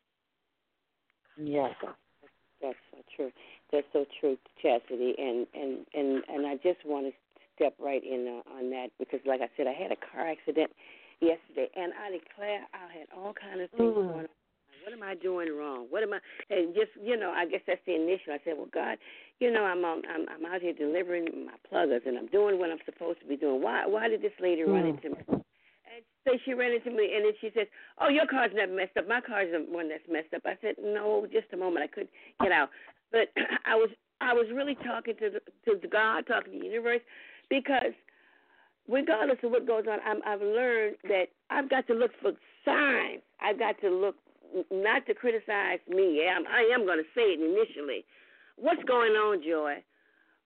Yes, that's so true. That's so true, Chastity. And I just want to step right in on that because, like I said, I had a car accident yesterday, and I declare I had all kinds of things going on. What am I doing wrong? And just, I guess that's the initial. I said, well, God, I'm out here delivering my pluggers, and I'm doing what I'm supposed to be doing. Why did this lady run into me? And so she ran into me, and then she says, oh, your car's never messed up. My car's the one that's messed up. I said, no, just a moment. I couldn't get out. But I was really talking to God, talking to the universe, because regardless of what goes on, I've learned that I've got to look for signs. I've got to look not to criticize me. I am going to say it initially. What's going on, Joy?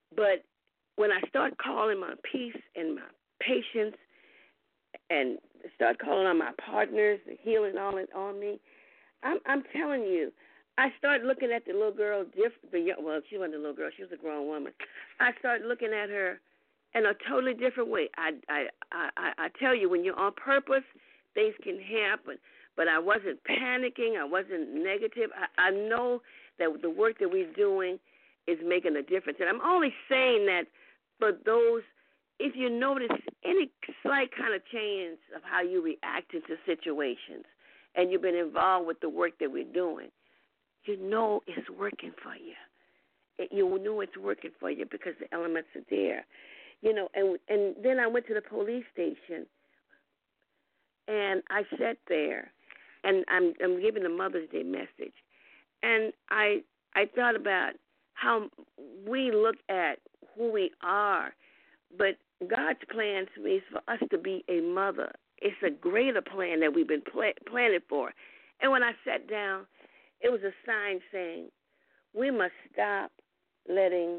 But when I start calling my peace and my patience and start calling on my partners, the healing all on me, I'm telling you, I started looking at the little girl different. Well, she wasn't a little girl; she was a grown woman. I started looking at her in a totally different way. I tell you, when you're on purpose, things can happen. But I wasn't panicking. I wasn't negative. I know that the work that we're doing is making a difference. And I'm only saying that for those, if you notice any slight kind of change of how you react to situations and you've been involved with the work that we're doing, you know it's working for you. You know it's working for you because the elements are there. You know, and then I went to the police station, and I sat there, and I'm giving the Mother's Day message, and I thought about how we look at who we are, but God's plan to me is for us to be a mother. It's a greater plan that we've been planning for. And when I sat down, it was a sign saying, we must stop letting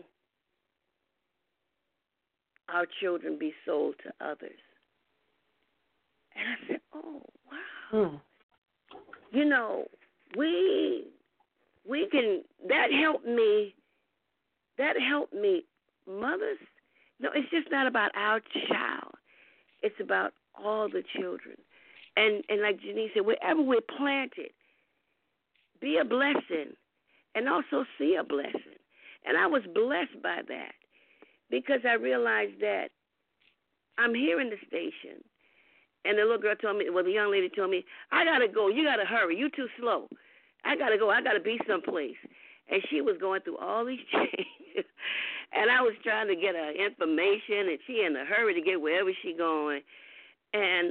our children be sold to others. And I said, oh, wow. You know, we can, that helped me, mothers. No, it's just not about our child. It's about all the children. And like Janine said, wherever we're planted, be a blessing and also see a blessing. And I was blessed by that because I realized that I'm here in the station. And the little girl told me, well, the young lady told me, I got to go. You got to hurry. You too slow. I got to go. I got to be someplace. And she was going through all these changes. And I was trying to get her information, and she in a hurry to get wherever she going. And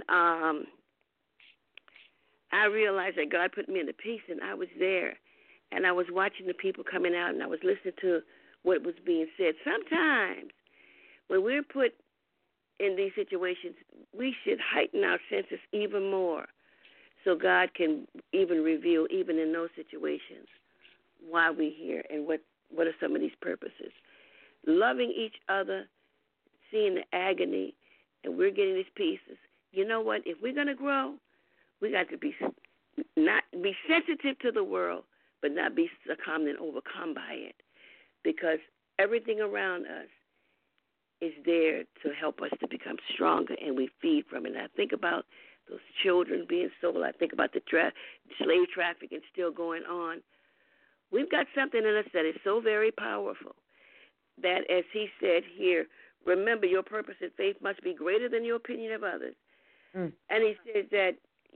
I realized that God put me in the peace, and I was there. And I was watching the people coming out, and I was listening to what was being said. Sometimes when we're put in these situations, we should heighten our senses even more so God can even reveal, even in those situations, why we're here and what are some of these purposes. Loving each other, seeing the agony, and we're getting these pieces. You know what? If we're going to grow, we got to be sensitive to the world, but not be succumbed and overcome by it, because everything around us is there to help us to become stronger, and we feed from it. And I think about those children being sold. I think about the slave trafficking still going on. We've got something in us that is so very powerful that, as he said here, remember your purpose and faith must be greater than your opinion of others. And he says that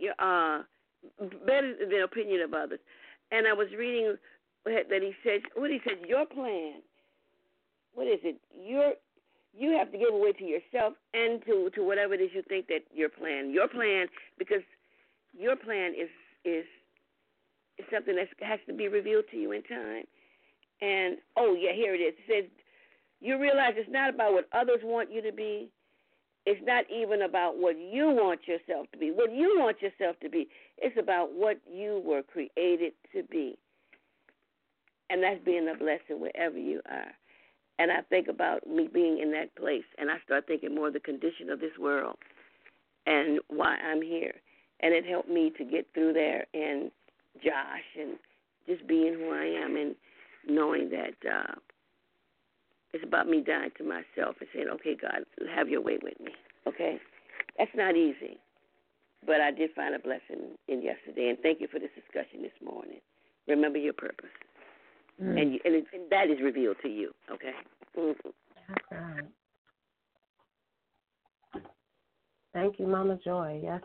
better than the opinion of others. And I was reading that he says, your plan, what is it? You have to give away to yourself and to whatever it is you think that your plan, because your plan is something that has to be revealed to you in time. And, here it is. It says, you realize it's not about what others want you to be. It's not even about what you want yourself to be. What you want yourself to be, it's about what you were created to be. And that's being a blessing wherever you are. And I think about me being in that place, and I start thinking more of the condition of this world and why I'm here. And it helped me to get through there and Josh and just being who I am and knowing that it's about me dying to myself and saying, okay, God, have your way with me, okay? That's not easy, but I did find a blessing in yesterday, and thank you for this discussion this morning. Remember your purpose, and that is revealed to you, okay? That's right. Thank you, Mama Joy. Yes.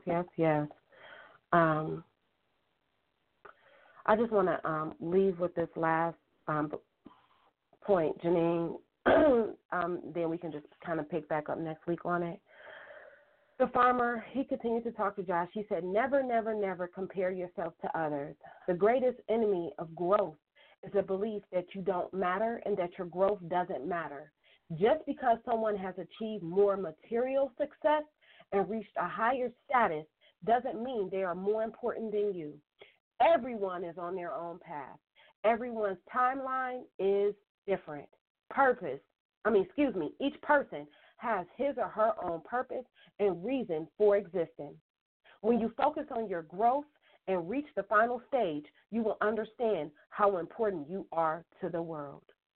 I just want to leave with this last point, Janine. Then we can just kind of pick back up next week on it. The farmer, he continued to talk to Josh. He said, never, never, never compare yourself to others. The greatest enemy of growth is the belief that you don't matter and that your growth doesn't matter. Just because someone has achieved more material success and reached a higher status doesn't mean they are more important than you. Everyone is on their own path. Everyone's timeline is different. Purpose, each person has his or her own purpose and reason for existing. When you focus on your growth and reach the final stage, you will understand how important you are to the world.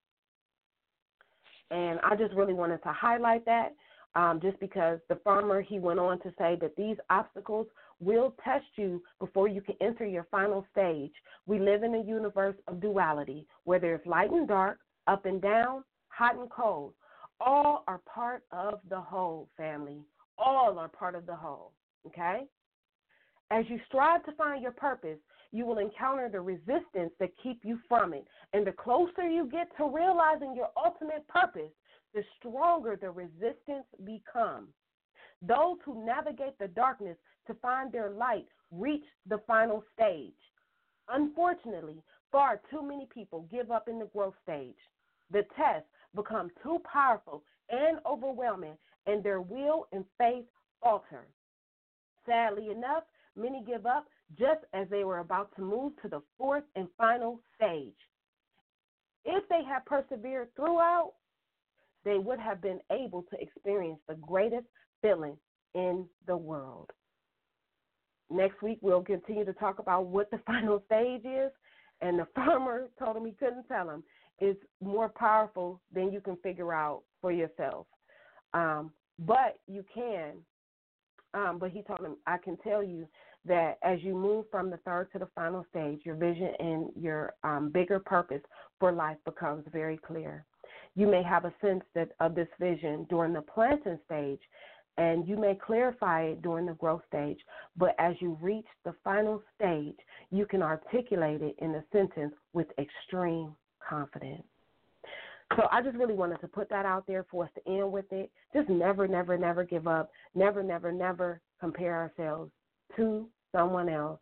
And I just really wanted to highlight that just because the farmer, he went on to say that these obstacles will test you before you can enter your final stage. We live in a universe of duality where there's light and dark, up and down, hot and cold. All are part of the whole, family. All are part of the whole, okay? As you strive to find your purpose, you will encounter the resistance that keep you from it. And the closer you get to realizing your ultimate purpose, the stronger the resistance becomes. Those who navigate the darkness to find their light reach the final stage. Unfortunately, far too many people give up in the growth stage. The test becomes too powerful and overwhelming, and their will and faith falter. Sadly enough, many give up just as they were about to move to the fourth and final stage. If they had persevered throughout, they would have been able to experience the greatest feeling in the world. Next week, we'll continue to talk about what the final stage is, and the farmer told him he couldn't tell him. It's more powerful than you can figure out for yourself. But you can. But he told him, I can tell you that as you move from the third to the final stage, your vision and your bigger purpose for life becomes very clear. You may have a sense of this vision during the planting stage, and you may clarify it during the growth stage. But as you reach the final stage, you can articulate it in a sentence with extreme confidence. So I just really wanted to put that out there for us to end with it. Just never, never, never give up. Never, never, never compare ourselves to someone else,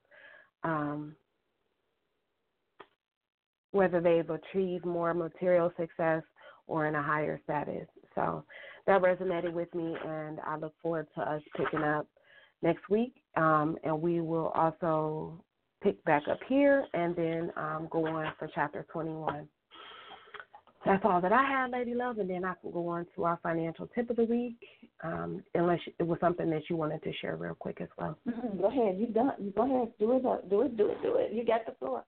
whether they've achieved more material success or in a higher status. So that resonated with me, and I look forward to us picking up next week. And we will also pick back up here and then go on for chapter 21. That's all that I had, Lady Love, and then I can go on to our financial tip of the week, unless it was something that you wanted to share real quick as well. Go ahead. You done. Go ahead. Do it. You got the floor.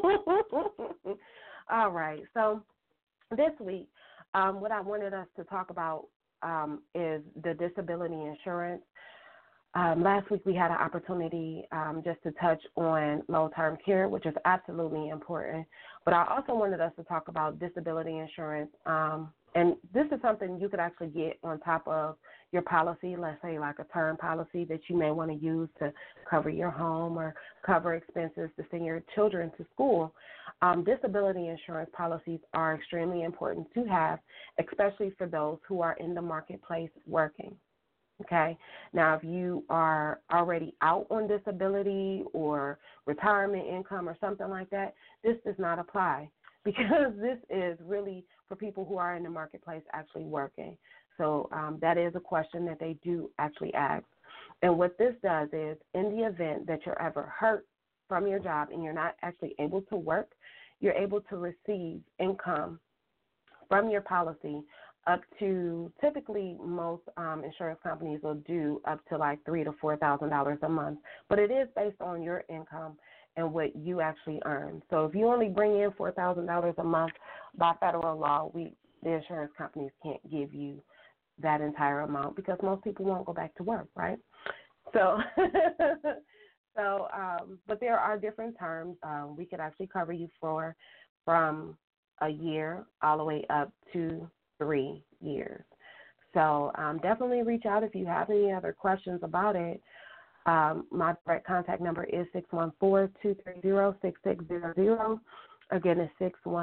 All right. So this week, what I wanted us to talk about is the disability insurance. Last week we had an opportunity just to touch on long-term care, which is absolutely important. But I also wanted us to talk about disability insurance. And this is something you could actually get on top of your policy, let's say like a term policy that you may want to use to cover your home or cover expenses to send your children to school. Disability insurance policies are extremely important to have, especially for those who are in the marketplace working. Okay. Now, if you are already out on disability or retirement income or something like that, this does not apply because this is really for people who are in the marketplace actually working. So that is a question that they do actually ask. And what this does is in the event that you're ever hurt from your job and you're not actually able to work, you're able to receive income from your policy up to, typically most insurance companies will do up to like $3,000 to $4,000 a month, but it is based on your income and what you actually earn. So if you only bring in $4,000 a month by federal law, the insurance companies can't give you that entire amount because most people won't go back to work, right? So, but there are different terms. We could actually cover you from a year all the way up to 3 years. So definitely reach out if you have any other questions about it. My direct contact number is 614-230-6600. Again, it's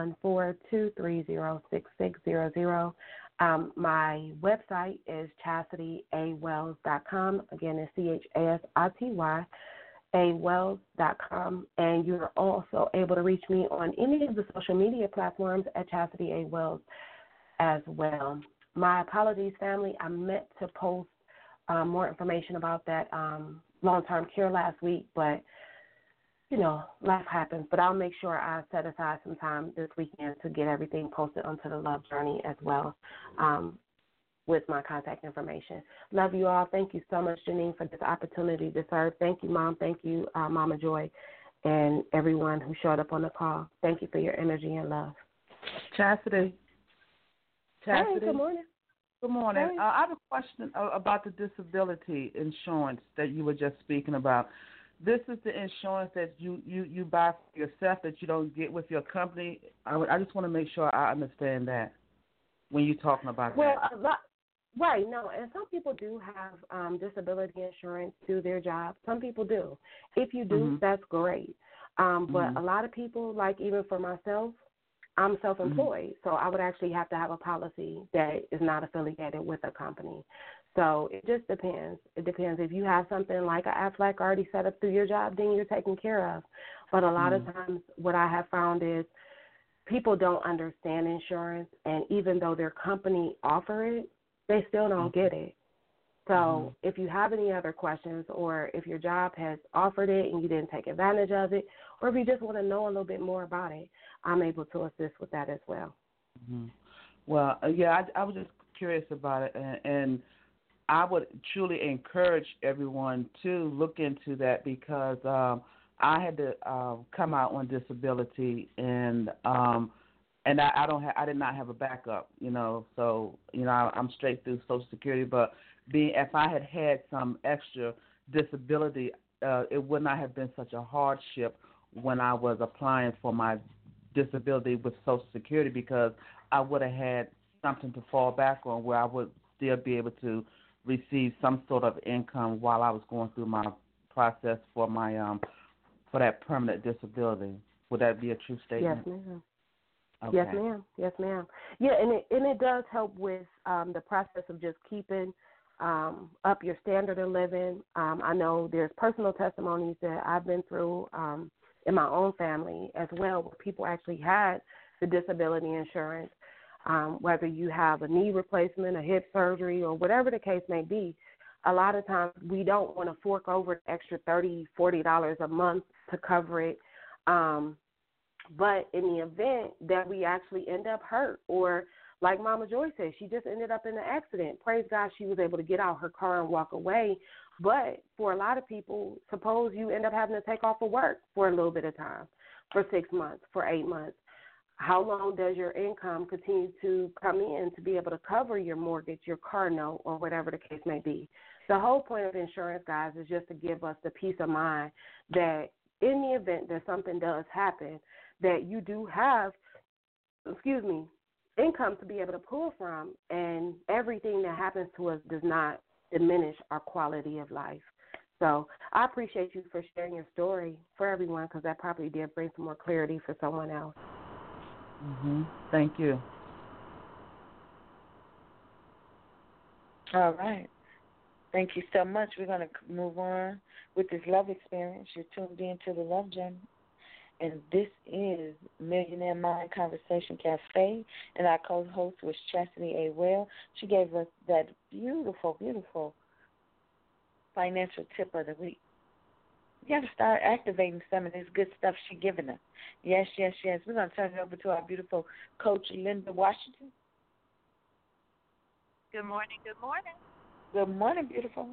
614-230-6600. My website is ChastityAWells.com. Again, it's CHASITY. awells.com, and you're also able to reach me on any of the social media platforms at Chastity A. Wells as well. My apologies, family. I meant to post more information about that long-term care last week, but life happens. But I'll make sure I set aside some time this weekend to get everything posted onto the Love Journey as well, with my contact information. Love you all. Thank you so much, Janine, for this opportunity to serve. Thank you, Mom. Thank you, Mama Joy, and everyone who showed up on the call. Thank you for your energy and love. Chastity. Hey, good morning. Good morning. Hey. I have a question about the disability insurance that you were just speaking about. This is the insurance that you buy for yourself that you don't get with your company. I just want to make sure I understand that when you're talking about that. Right, no, and some people do have disability insurance through their job. Some people do. If you do, that's great. But a lot of people, like even for myself, I'm self-employed, so I would actually have to have a policy that is not affiliated with a company. So it just depends. It depends. If you have something like an Aflac already set up through your job, then you're taken care of. But a lot of times what I have found is people don't understand insurance, and even though their company offer it, they still don't get it. So if you have any other questions, or if your job has offered it and you didn't take advantage of it, or if you just want to know a little bit more about it, I'm able to assist with that as well. Well, I was just curious about it, and I would truly encourage everyone to look into that because I had to come out on disability, and I did not have a backup, So I'm straight through Social Security, but if I had some extra disability, it would not have been such a hardship when I was applying for my disability with Social Security because I would have had something to fall back on where I would still be able to receive some sort of income while I was going through my process for my for that permanent disability. Would that be a true statement? Yes, ma'am. Okay. Yes, ma'am. Yeah, and it does help with the process of just keeping up your standard of living. I know there's personal testimonies that I've been through in my own family as well, where people actually had the disability insurance, whether you have a knee replacement, a hip surgery, or whatever the case may be. A lot of times we don't want to fork over the extra $30, $40 a month to cover it. But in the event that we actually end up hurt, or like Mama Joy said, she just ended up in an accident. Praise God she was able to get out her car and walk away. But for a lot of people, suppose you end up having to take off of work for a little bit of time, for 6 months, for 8 months. How long does your income continue to come in to be able to cover your mortgage, your car note, or whatever the case may be? The whole point of insurance, guys, is just to give us the peace of mind that in the event that something does happen, that you do have, income to be able to pull from, and everything that happens to us does not diminish our quality of life. So I appreciate you for sharing your story for everyone, because that probably did bring some more clarity for someone else. Thank you. All right. Thank you so much. We're going to move on with this love experience. You're tuned in to the Love Journey. And this is Millionaire Mind Conversation Cafe, and our co-host was Chastity A. Well. She gave us that beautiful, beautiful financial tip of the week. You got to start activating some of this good stuff she's giving us. Yes, yes, yes. We're going to turn it over to our beautiful coach, Linda Washington. Good morning, good morning. Good morning, beautiful.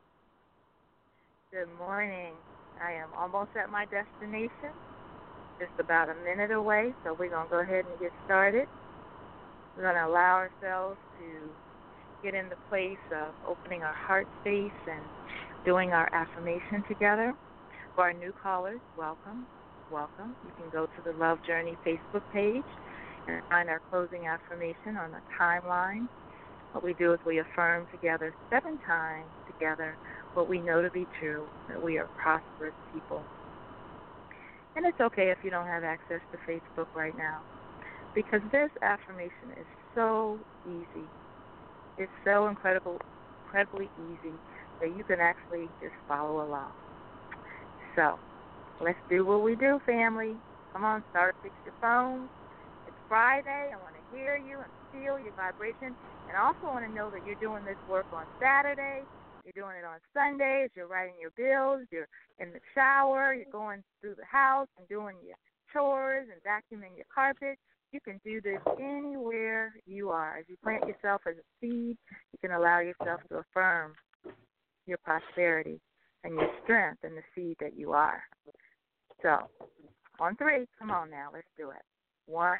Good morning. I am almost at my destination. Just about a minute away, so we're going to go ahead and get started. We're going to allow ourselves to get in the place of opening our heart space and doing our affirmation together. For our new callers, welcome, welcome. You can go to the Love Journey Facebook page and find our closing affirmation on the timeline. What we do is we affirm together 7 times together what we know to be true, that we are prosperous people. And it's okay if you don't have access to Facebook right now, because this affirmation is so easy. It's so incredibly easy that you can actually just follow along. So let's do what we do, family. Come on, start fix your phones. It's Friday. I want to hear you and feel your vibration. And I also want to know that you're doing this work on Saturday, You're doing it on Sundays. You're writing your bills. You're in the shower. You're going through the house and doing your chores and vacuuming your carpet. You can do this anywhere you are. As you plant yourself as a seed, you can allow yourself to affirm your prosperity and your strength in the seed that you are. So, on 3, come on now, let's do it. 1,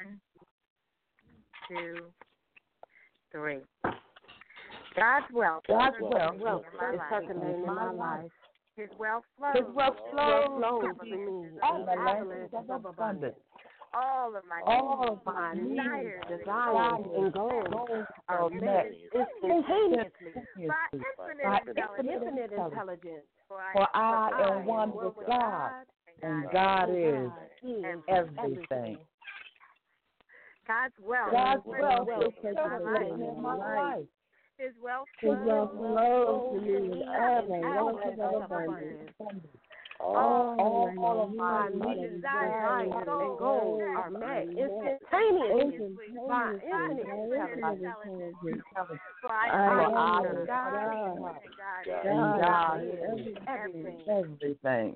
2, 3. God's wealth is circulating in my life. His wealth flows. His wealth flows to me. Of abundance. All of my desires and goals are met instantaneously by infinite intelligence. For I am one with God, and God is everything. God's wealth is circulating in my life. His wealth flows to me of abundance. All of my desires and goals are met instantaneously by infinite intelligence. For I am God, and God is everything.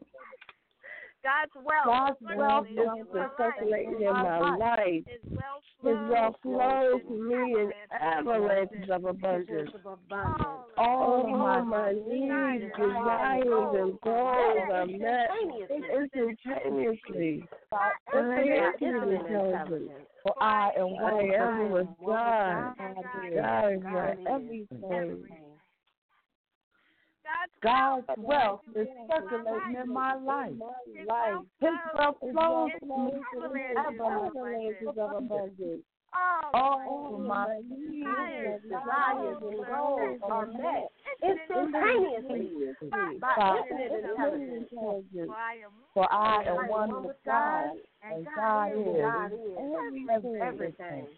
God's wealth is circulating in my life. His wealth flows to me in avalanches of abundance. All of my needs, desires, and goals are met instantaneously by infinite intelligence. For I am one with God. God is my everything. God's wealth is circulating in my life. His wealth flows to me in avalanches of abundance. All my needs, desires, and goals are met instantaneously by infinite intelligence. For I am one with God, and God is everything.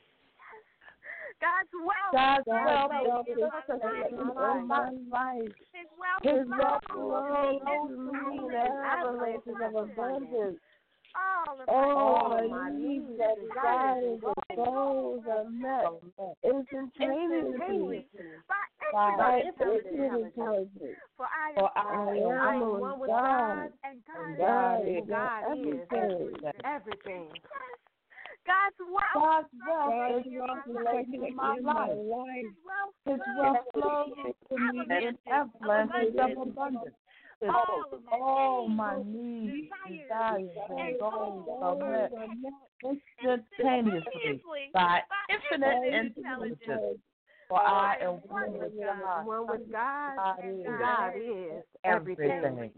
God's wealth is circulating in my life. His wealth flows to me in avalanches of abundance. All my needs, desires, and goals are met instantaneously by infinite intelligence. For I am one with God, and God is everything. God's wealth is circulating in my life. His wealth flows to me in avalanches of abundance. All my needs, desires, and goals are met instantaneously by infinite intelligence. For I am one with God. One with God. God is everything.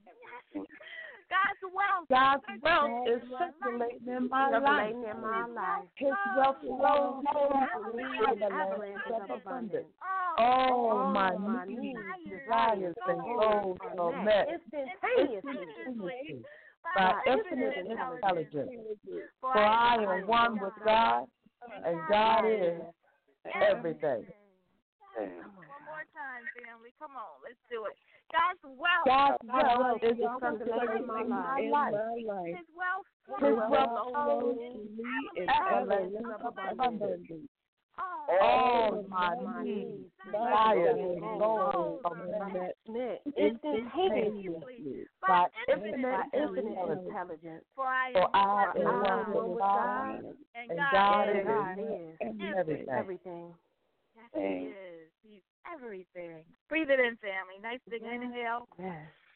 God's wealth is circulating in my life. His wealth flows to me in avalanches of abundance. All my needs, desires, and goals are met instantaneously by infinite intelligence. For I am one with God, and God is everything. One more time, family. Come on, let's do it. God's wealth is circulating in my life. His wealth flows to me in avalanches of abundance. All my needs, desires, and goals are met instantaneously by infinite intelligence. For I am one with God, and God is everything. Yes, He is. He's everything. Breathe it in, family. Nice big inhale. Yes.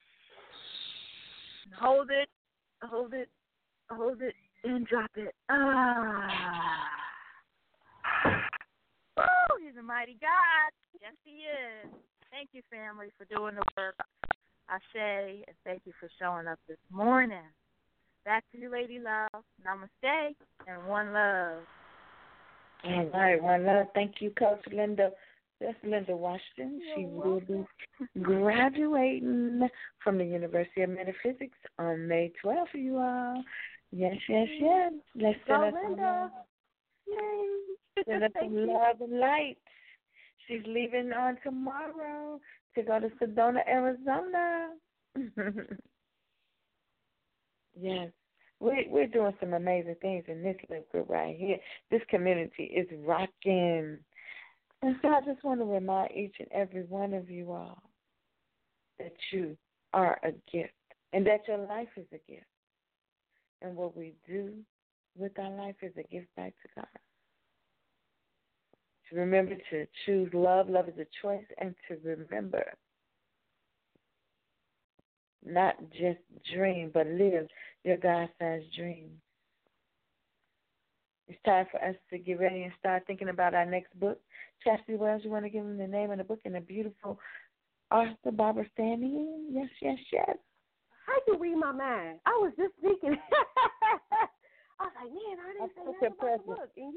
Hold it, and drop it. Oh, He's a mighty God. Yes, He is. Thank you, family, for doing the work. Ashe, and thank you for showing up this morning. Back to you, Lady Love. Namaste, and one love. All right, one love. Thank you, Coach Linda. That's Linda Washington. She will be graduating from the University of Metaphysics on May 12th, you all. Yes. Let's send us Linda. send us some love and light. She's leaving on tomorrow to go to Sedona, Arizona. Yes. We're doing some amazing things in this little group right here. This community is rocking. And so I just want to remind each and every one of you all that you are a gift and that your life is a gift. And what we do with our life is a gift back to God. To remember to choose love. Love is a choice. And to remember not just dream, but live your God-sized dream. It's time for us to get ready and start thinking about our next book. Chastity Wells, you want to give them the name of the book and the beautiful author, Barbara Stanley? Yes, yes, yes. How you read my mind? I was just thinking. I was like, man, I didn't say nothing about the book. And you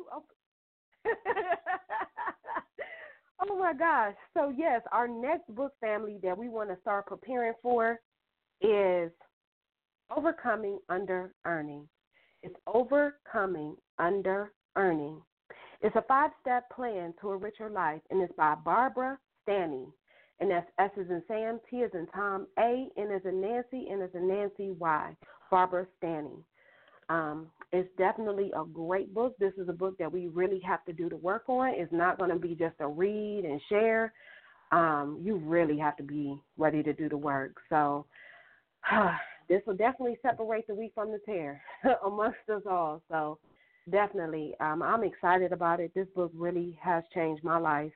oh, my gosh. So, yes, our next book, family, that we want to start preparing for is Overcoming Under Earning. It's Overcoming Under Earning. It's a 5-step plan to a richer life, and it's by Barbara Stanley. And that's S as in Sam, T as in Tom, A, N as in Nancy, N as in Nancy, Y. Barbara Stanley. It's definitely a great book. This is a book that we really have to do the work on. It's not going to be just a read and share. You really have to be ready to do the work. So this will definitely separate the wheat from the tare amongst us all. So definitely, I'm excited about it. This book really has changed my life.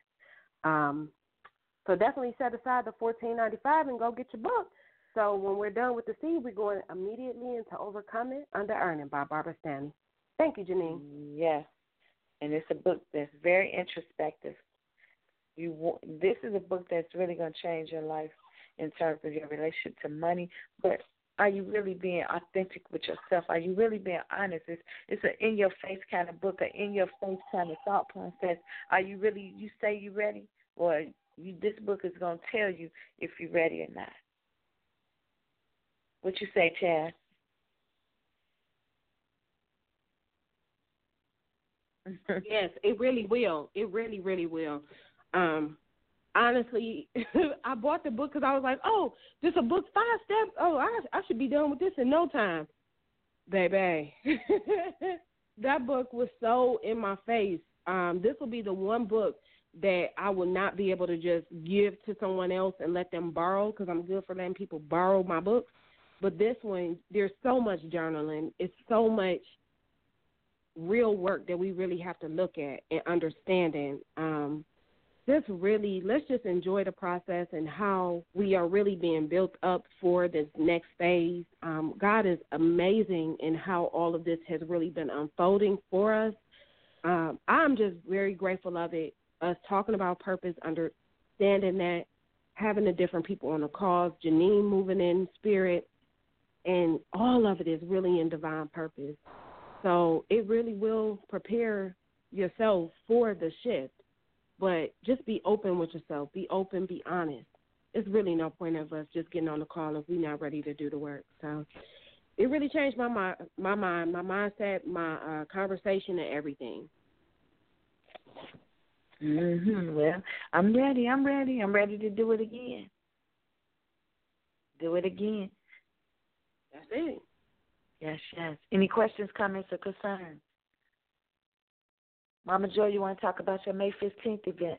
So definitely set aside the $14.95 and go get your book. So when we're done with the seed, we're going immediately into Overcoming Under Earning by Barbara Stanley. Thank you, Janine. Yes, and it's a book that's very introspective. This is a book that's really going to change your life in terms of your relationship to money. But are you really being authentic with yourself? Are you really being honest? It's an in-your-face kind of book, an in-your-face kind of thought process. Are you really, you say you're ready? Or this book is going to tell you if you're ready or not. What you say, Chad? Yes, it really will. It really, really will. Honestly, I bought the book because I was like, oh, this a book 5 steps. Oh, I should be done with this in no time. Baby, that book was so in my face. This will be the one book that I will not be able to just give to someone else and let them borrow because I'm good for letting people borrow my books. But this one, there's so much journaling. It's so much real work that we really have to look at and understanding. Let's just enjoy the process and how we are really being built up for this next phase. God is amazing in how all of this has really been unfolding for us. I'm just very grateful of it, us talking about purpose, understanding that, having the different people on the calls, Janine moving in spirit, and all of it is really in divine purpose. So it really will prepare yourself for the shift. But just be open with yourself. Be open, be honest. It's really no point of us just getting on the call if we're not ready to do the work. So it really changed my mind, my mindset, my conversation, and everything. Well, I'm ready. I'm ready to do it again. Do it again. That's it. Yes, yes. Any questions, comments, or concerns? Mama Joy, you want to talk about your May 15th event?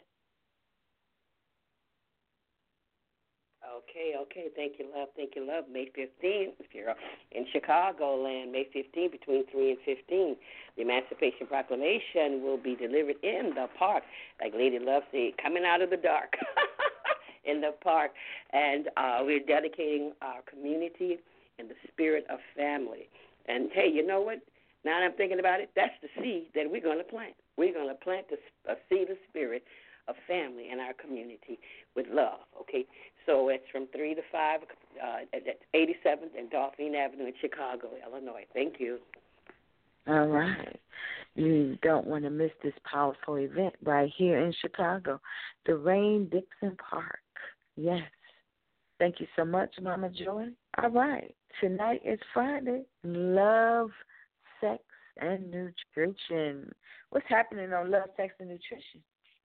Okay. Thank you, love. May 15th, if you're in Chicagoland, May 15th between 3 and 15. The Emancipation Proclamation will be delivered in the park, like Lady Love said, coming out of the dark in the park. And we're dedicating our community in the spirit of family. And, hey, you know what? Now that I'm thinking about it, that's the seed that we're going to plant. We're going to plant a seed of spirit of family in our community with love, okay? So it's from 3 to 5 at 87th and Dauphine Avenue in Chicago, Illinois. Thank you. All right. You don't want to miss this powerful event right here in Chicago, the Rain Dixon Park. Yes. Thank you so much, Mama Joy. All right. Tonight is Friday. Love, sex, and nutrition. What's happening on Love, Sex, and Nutrition?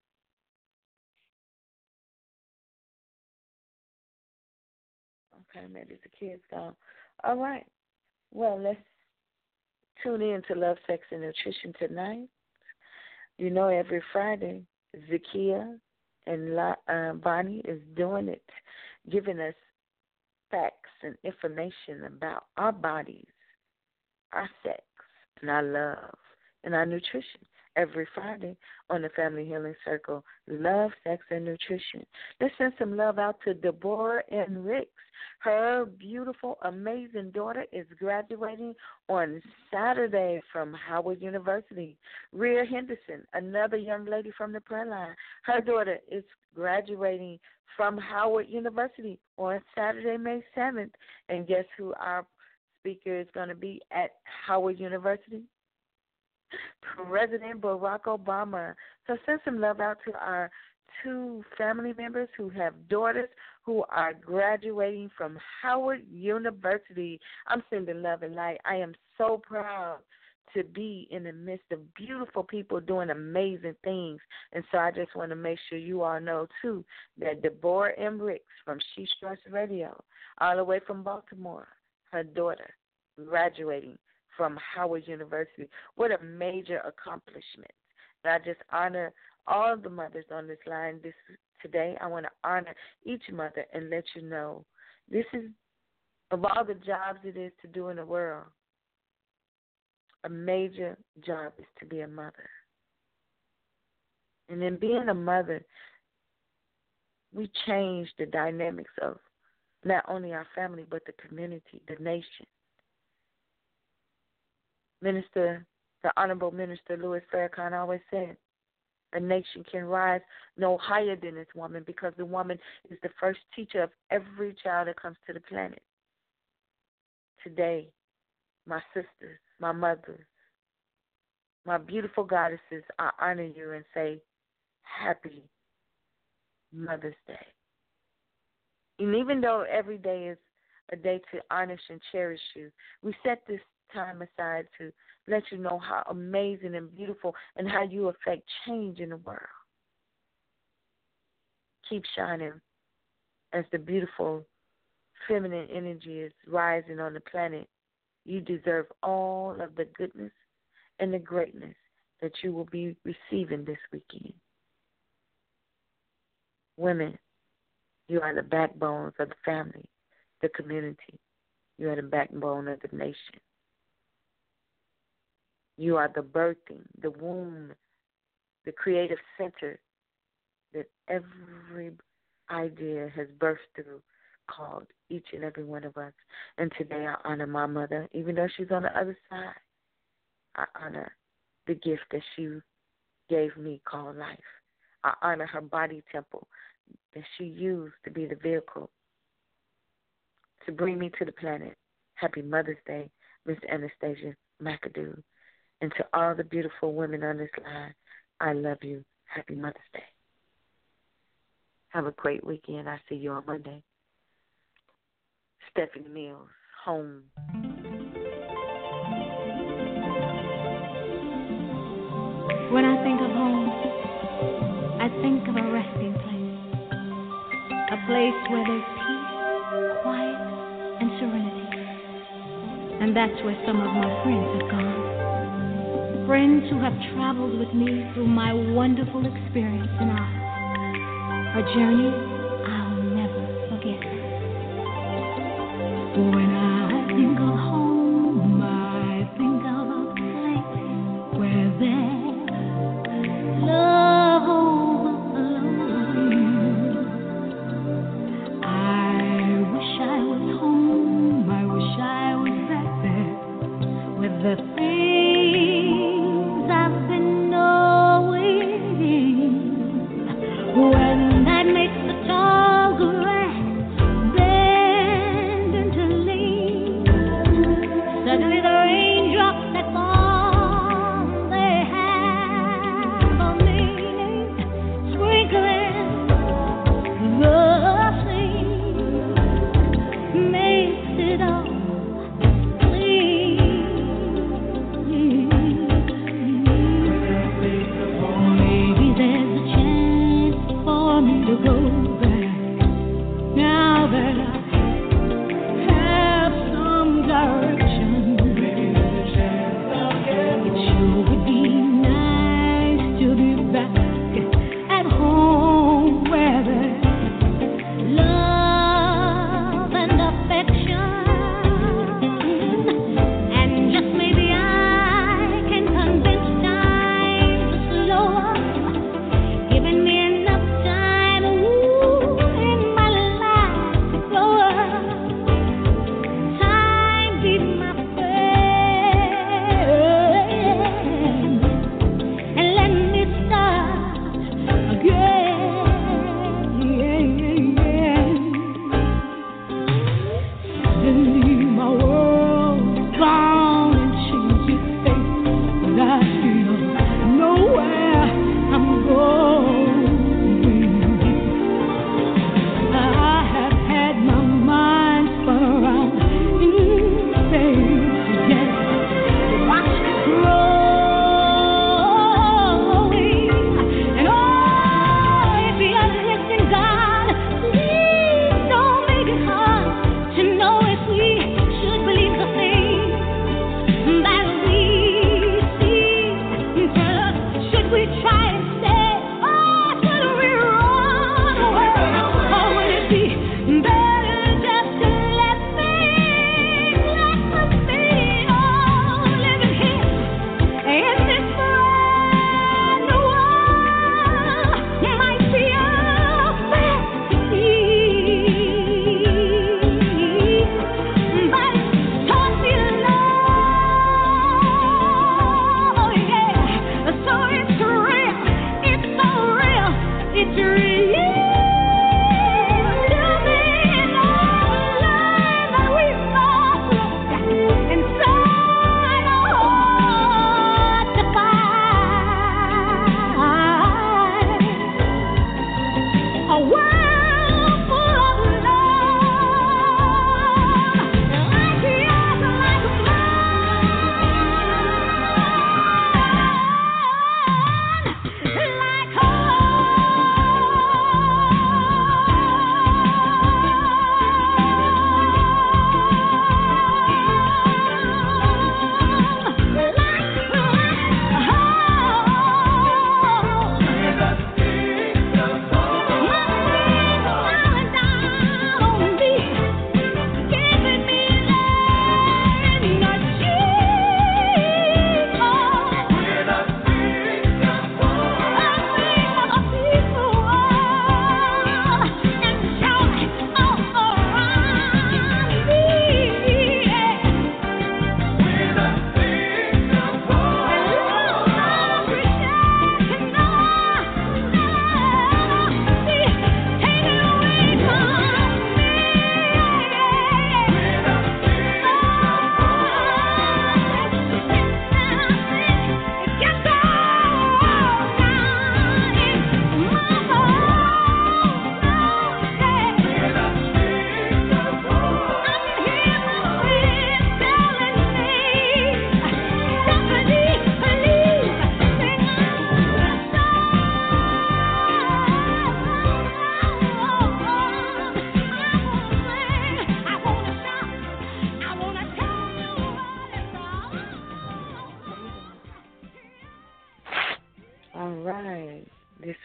Okay, maybe the kids gone. All right. Well, let's tune in to Love, Sex, and Nutrition tonight. You know, every Friday, Zakia and Bonnie is doing it, giving us facts and information about our bodies, our sex, and our love, and our nutrition every Friday on the Family Healing Circle, Love, Sex, and Nutrition. Let's send some love out to Deborah and Ricks. Her beautiful, amazing daughter is graduating on Saturday from Howard University. Rhea Henderson, another young lady from the prayer line, her daughter is graduating from Howard University on Saturday, May 7th. And guess who our speaker is going to be at Howard University? President Barack Obama. So send some love out to our 2 family members who have daughters who are graduating from Howard University. I'm sending love and light. I am so proud to be in the midst of beautiful people doing amazing things. And so I just want to make sure you all know, too, that Deborah M. Ricks from She Struts Radio, all the way from Baltimore, her daughter, graduating from Howard University. What a major accomplishment. And I just honor all the mothers on this line today. I want to honor each mother and let you know this is, of all the jobs it is to do in the world, a major job is to be a mother. And in being a mother, we change the dynamics of not only our family, but the community, the nation. The Honorable Minister Louis Farrakhan always said, a nation can rise no higher than its woman, because the woman is the first teacher of every child that comes to the planet. Today, my sisters, my mothers, my beautiful goddesses, I honor you and say, Happy Mother's Day. And even though every day is a day to honor and cherish you, we set this time aside to let you know how amazing and beautiful and how you affect change in the world. Keep shining as the beautiful feminine energy is rising on the planet. You deserve all of the goodness and the greatness that you will be receiving this weekend. Women, you are the backbones of the family, the community. You are the backbone of the nation. You are the birthing, the womb, the creative center that every idea has burst through, called each and every one of us. And today I honor my mother, even though she's on the other side. I honor the gift that she gave me called life. I honor her body temple that she used to be the vehicle to bring me to the planet. Happy Mother's Day, Miss Anastasia McAdoo. And to all the beautiful women on this line, I love you. Happy Mother's Day. Have a great weekend. I'll see you on Monday. Stephanie Mills, home. When I think of home, I think of a resting place. A place where there's peace, quiet, and serenity. And that's where some of my friends have gone. Friends who have traveled with me through my wonderful experience in art. A journey I'll never forget. When I think of home, I think of a place where there's love overflowing. I wish I was home, I wish I was back there with the things I've been knowing. When that makes the tall grass bend into leaves.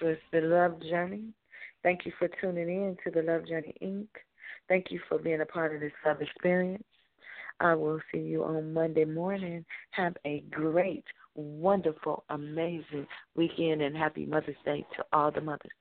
was The Love Journey. Thank you for tuning in to The Love Journey, Inc. Thank you for being a part of this love experience. I will see you on Monday morning. Have a great, wonderful, amazing weekend, and happy Mother's Day to all the mothers.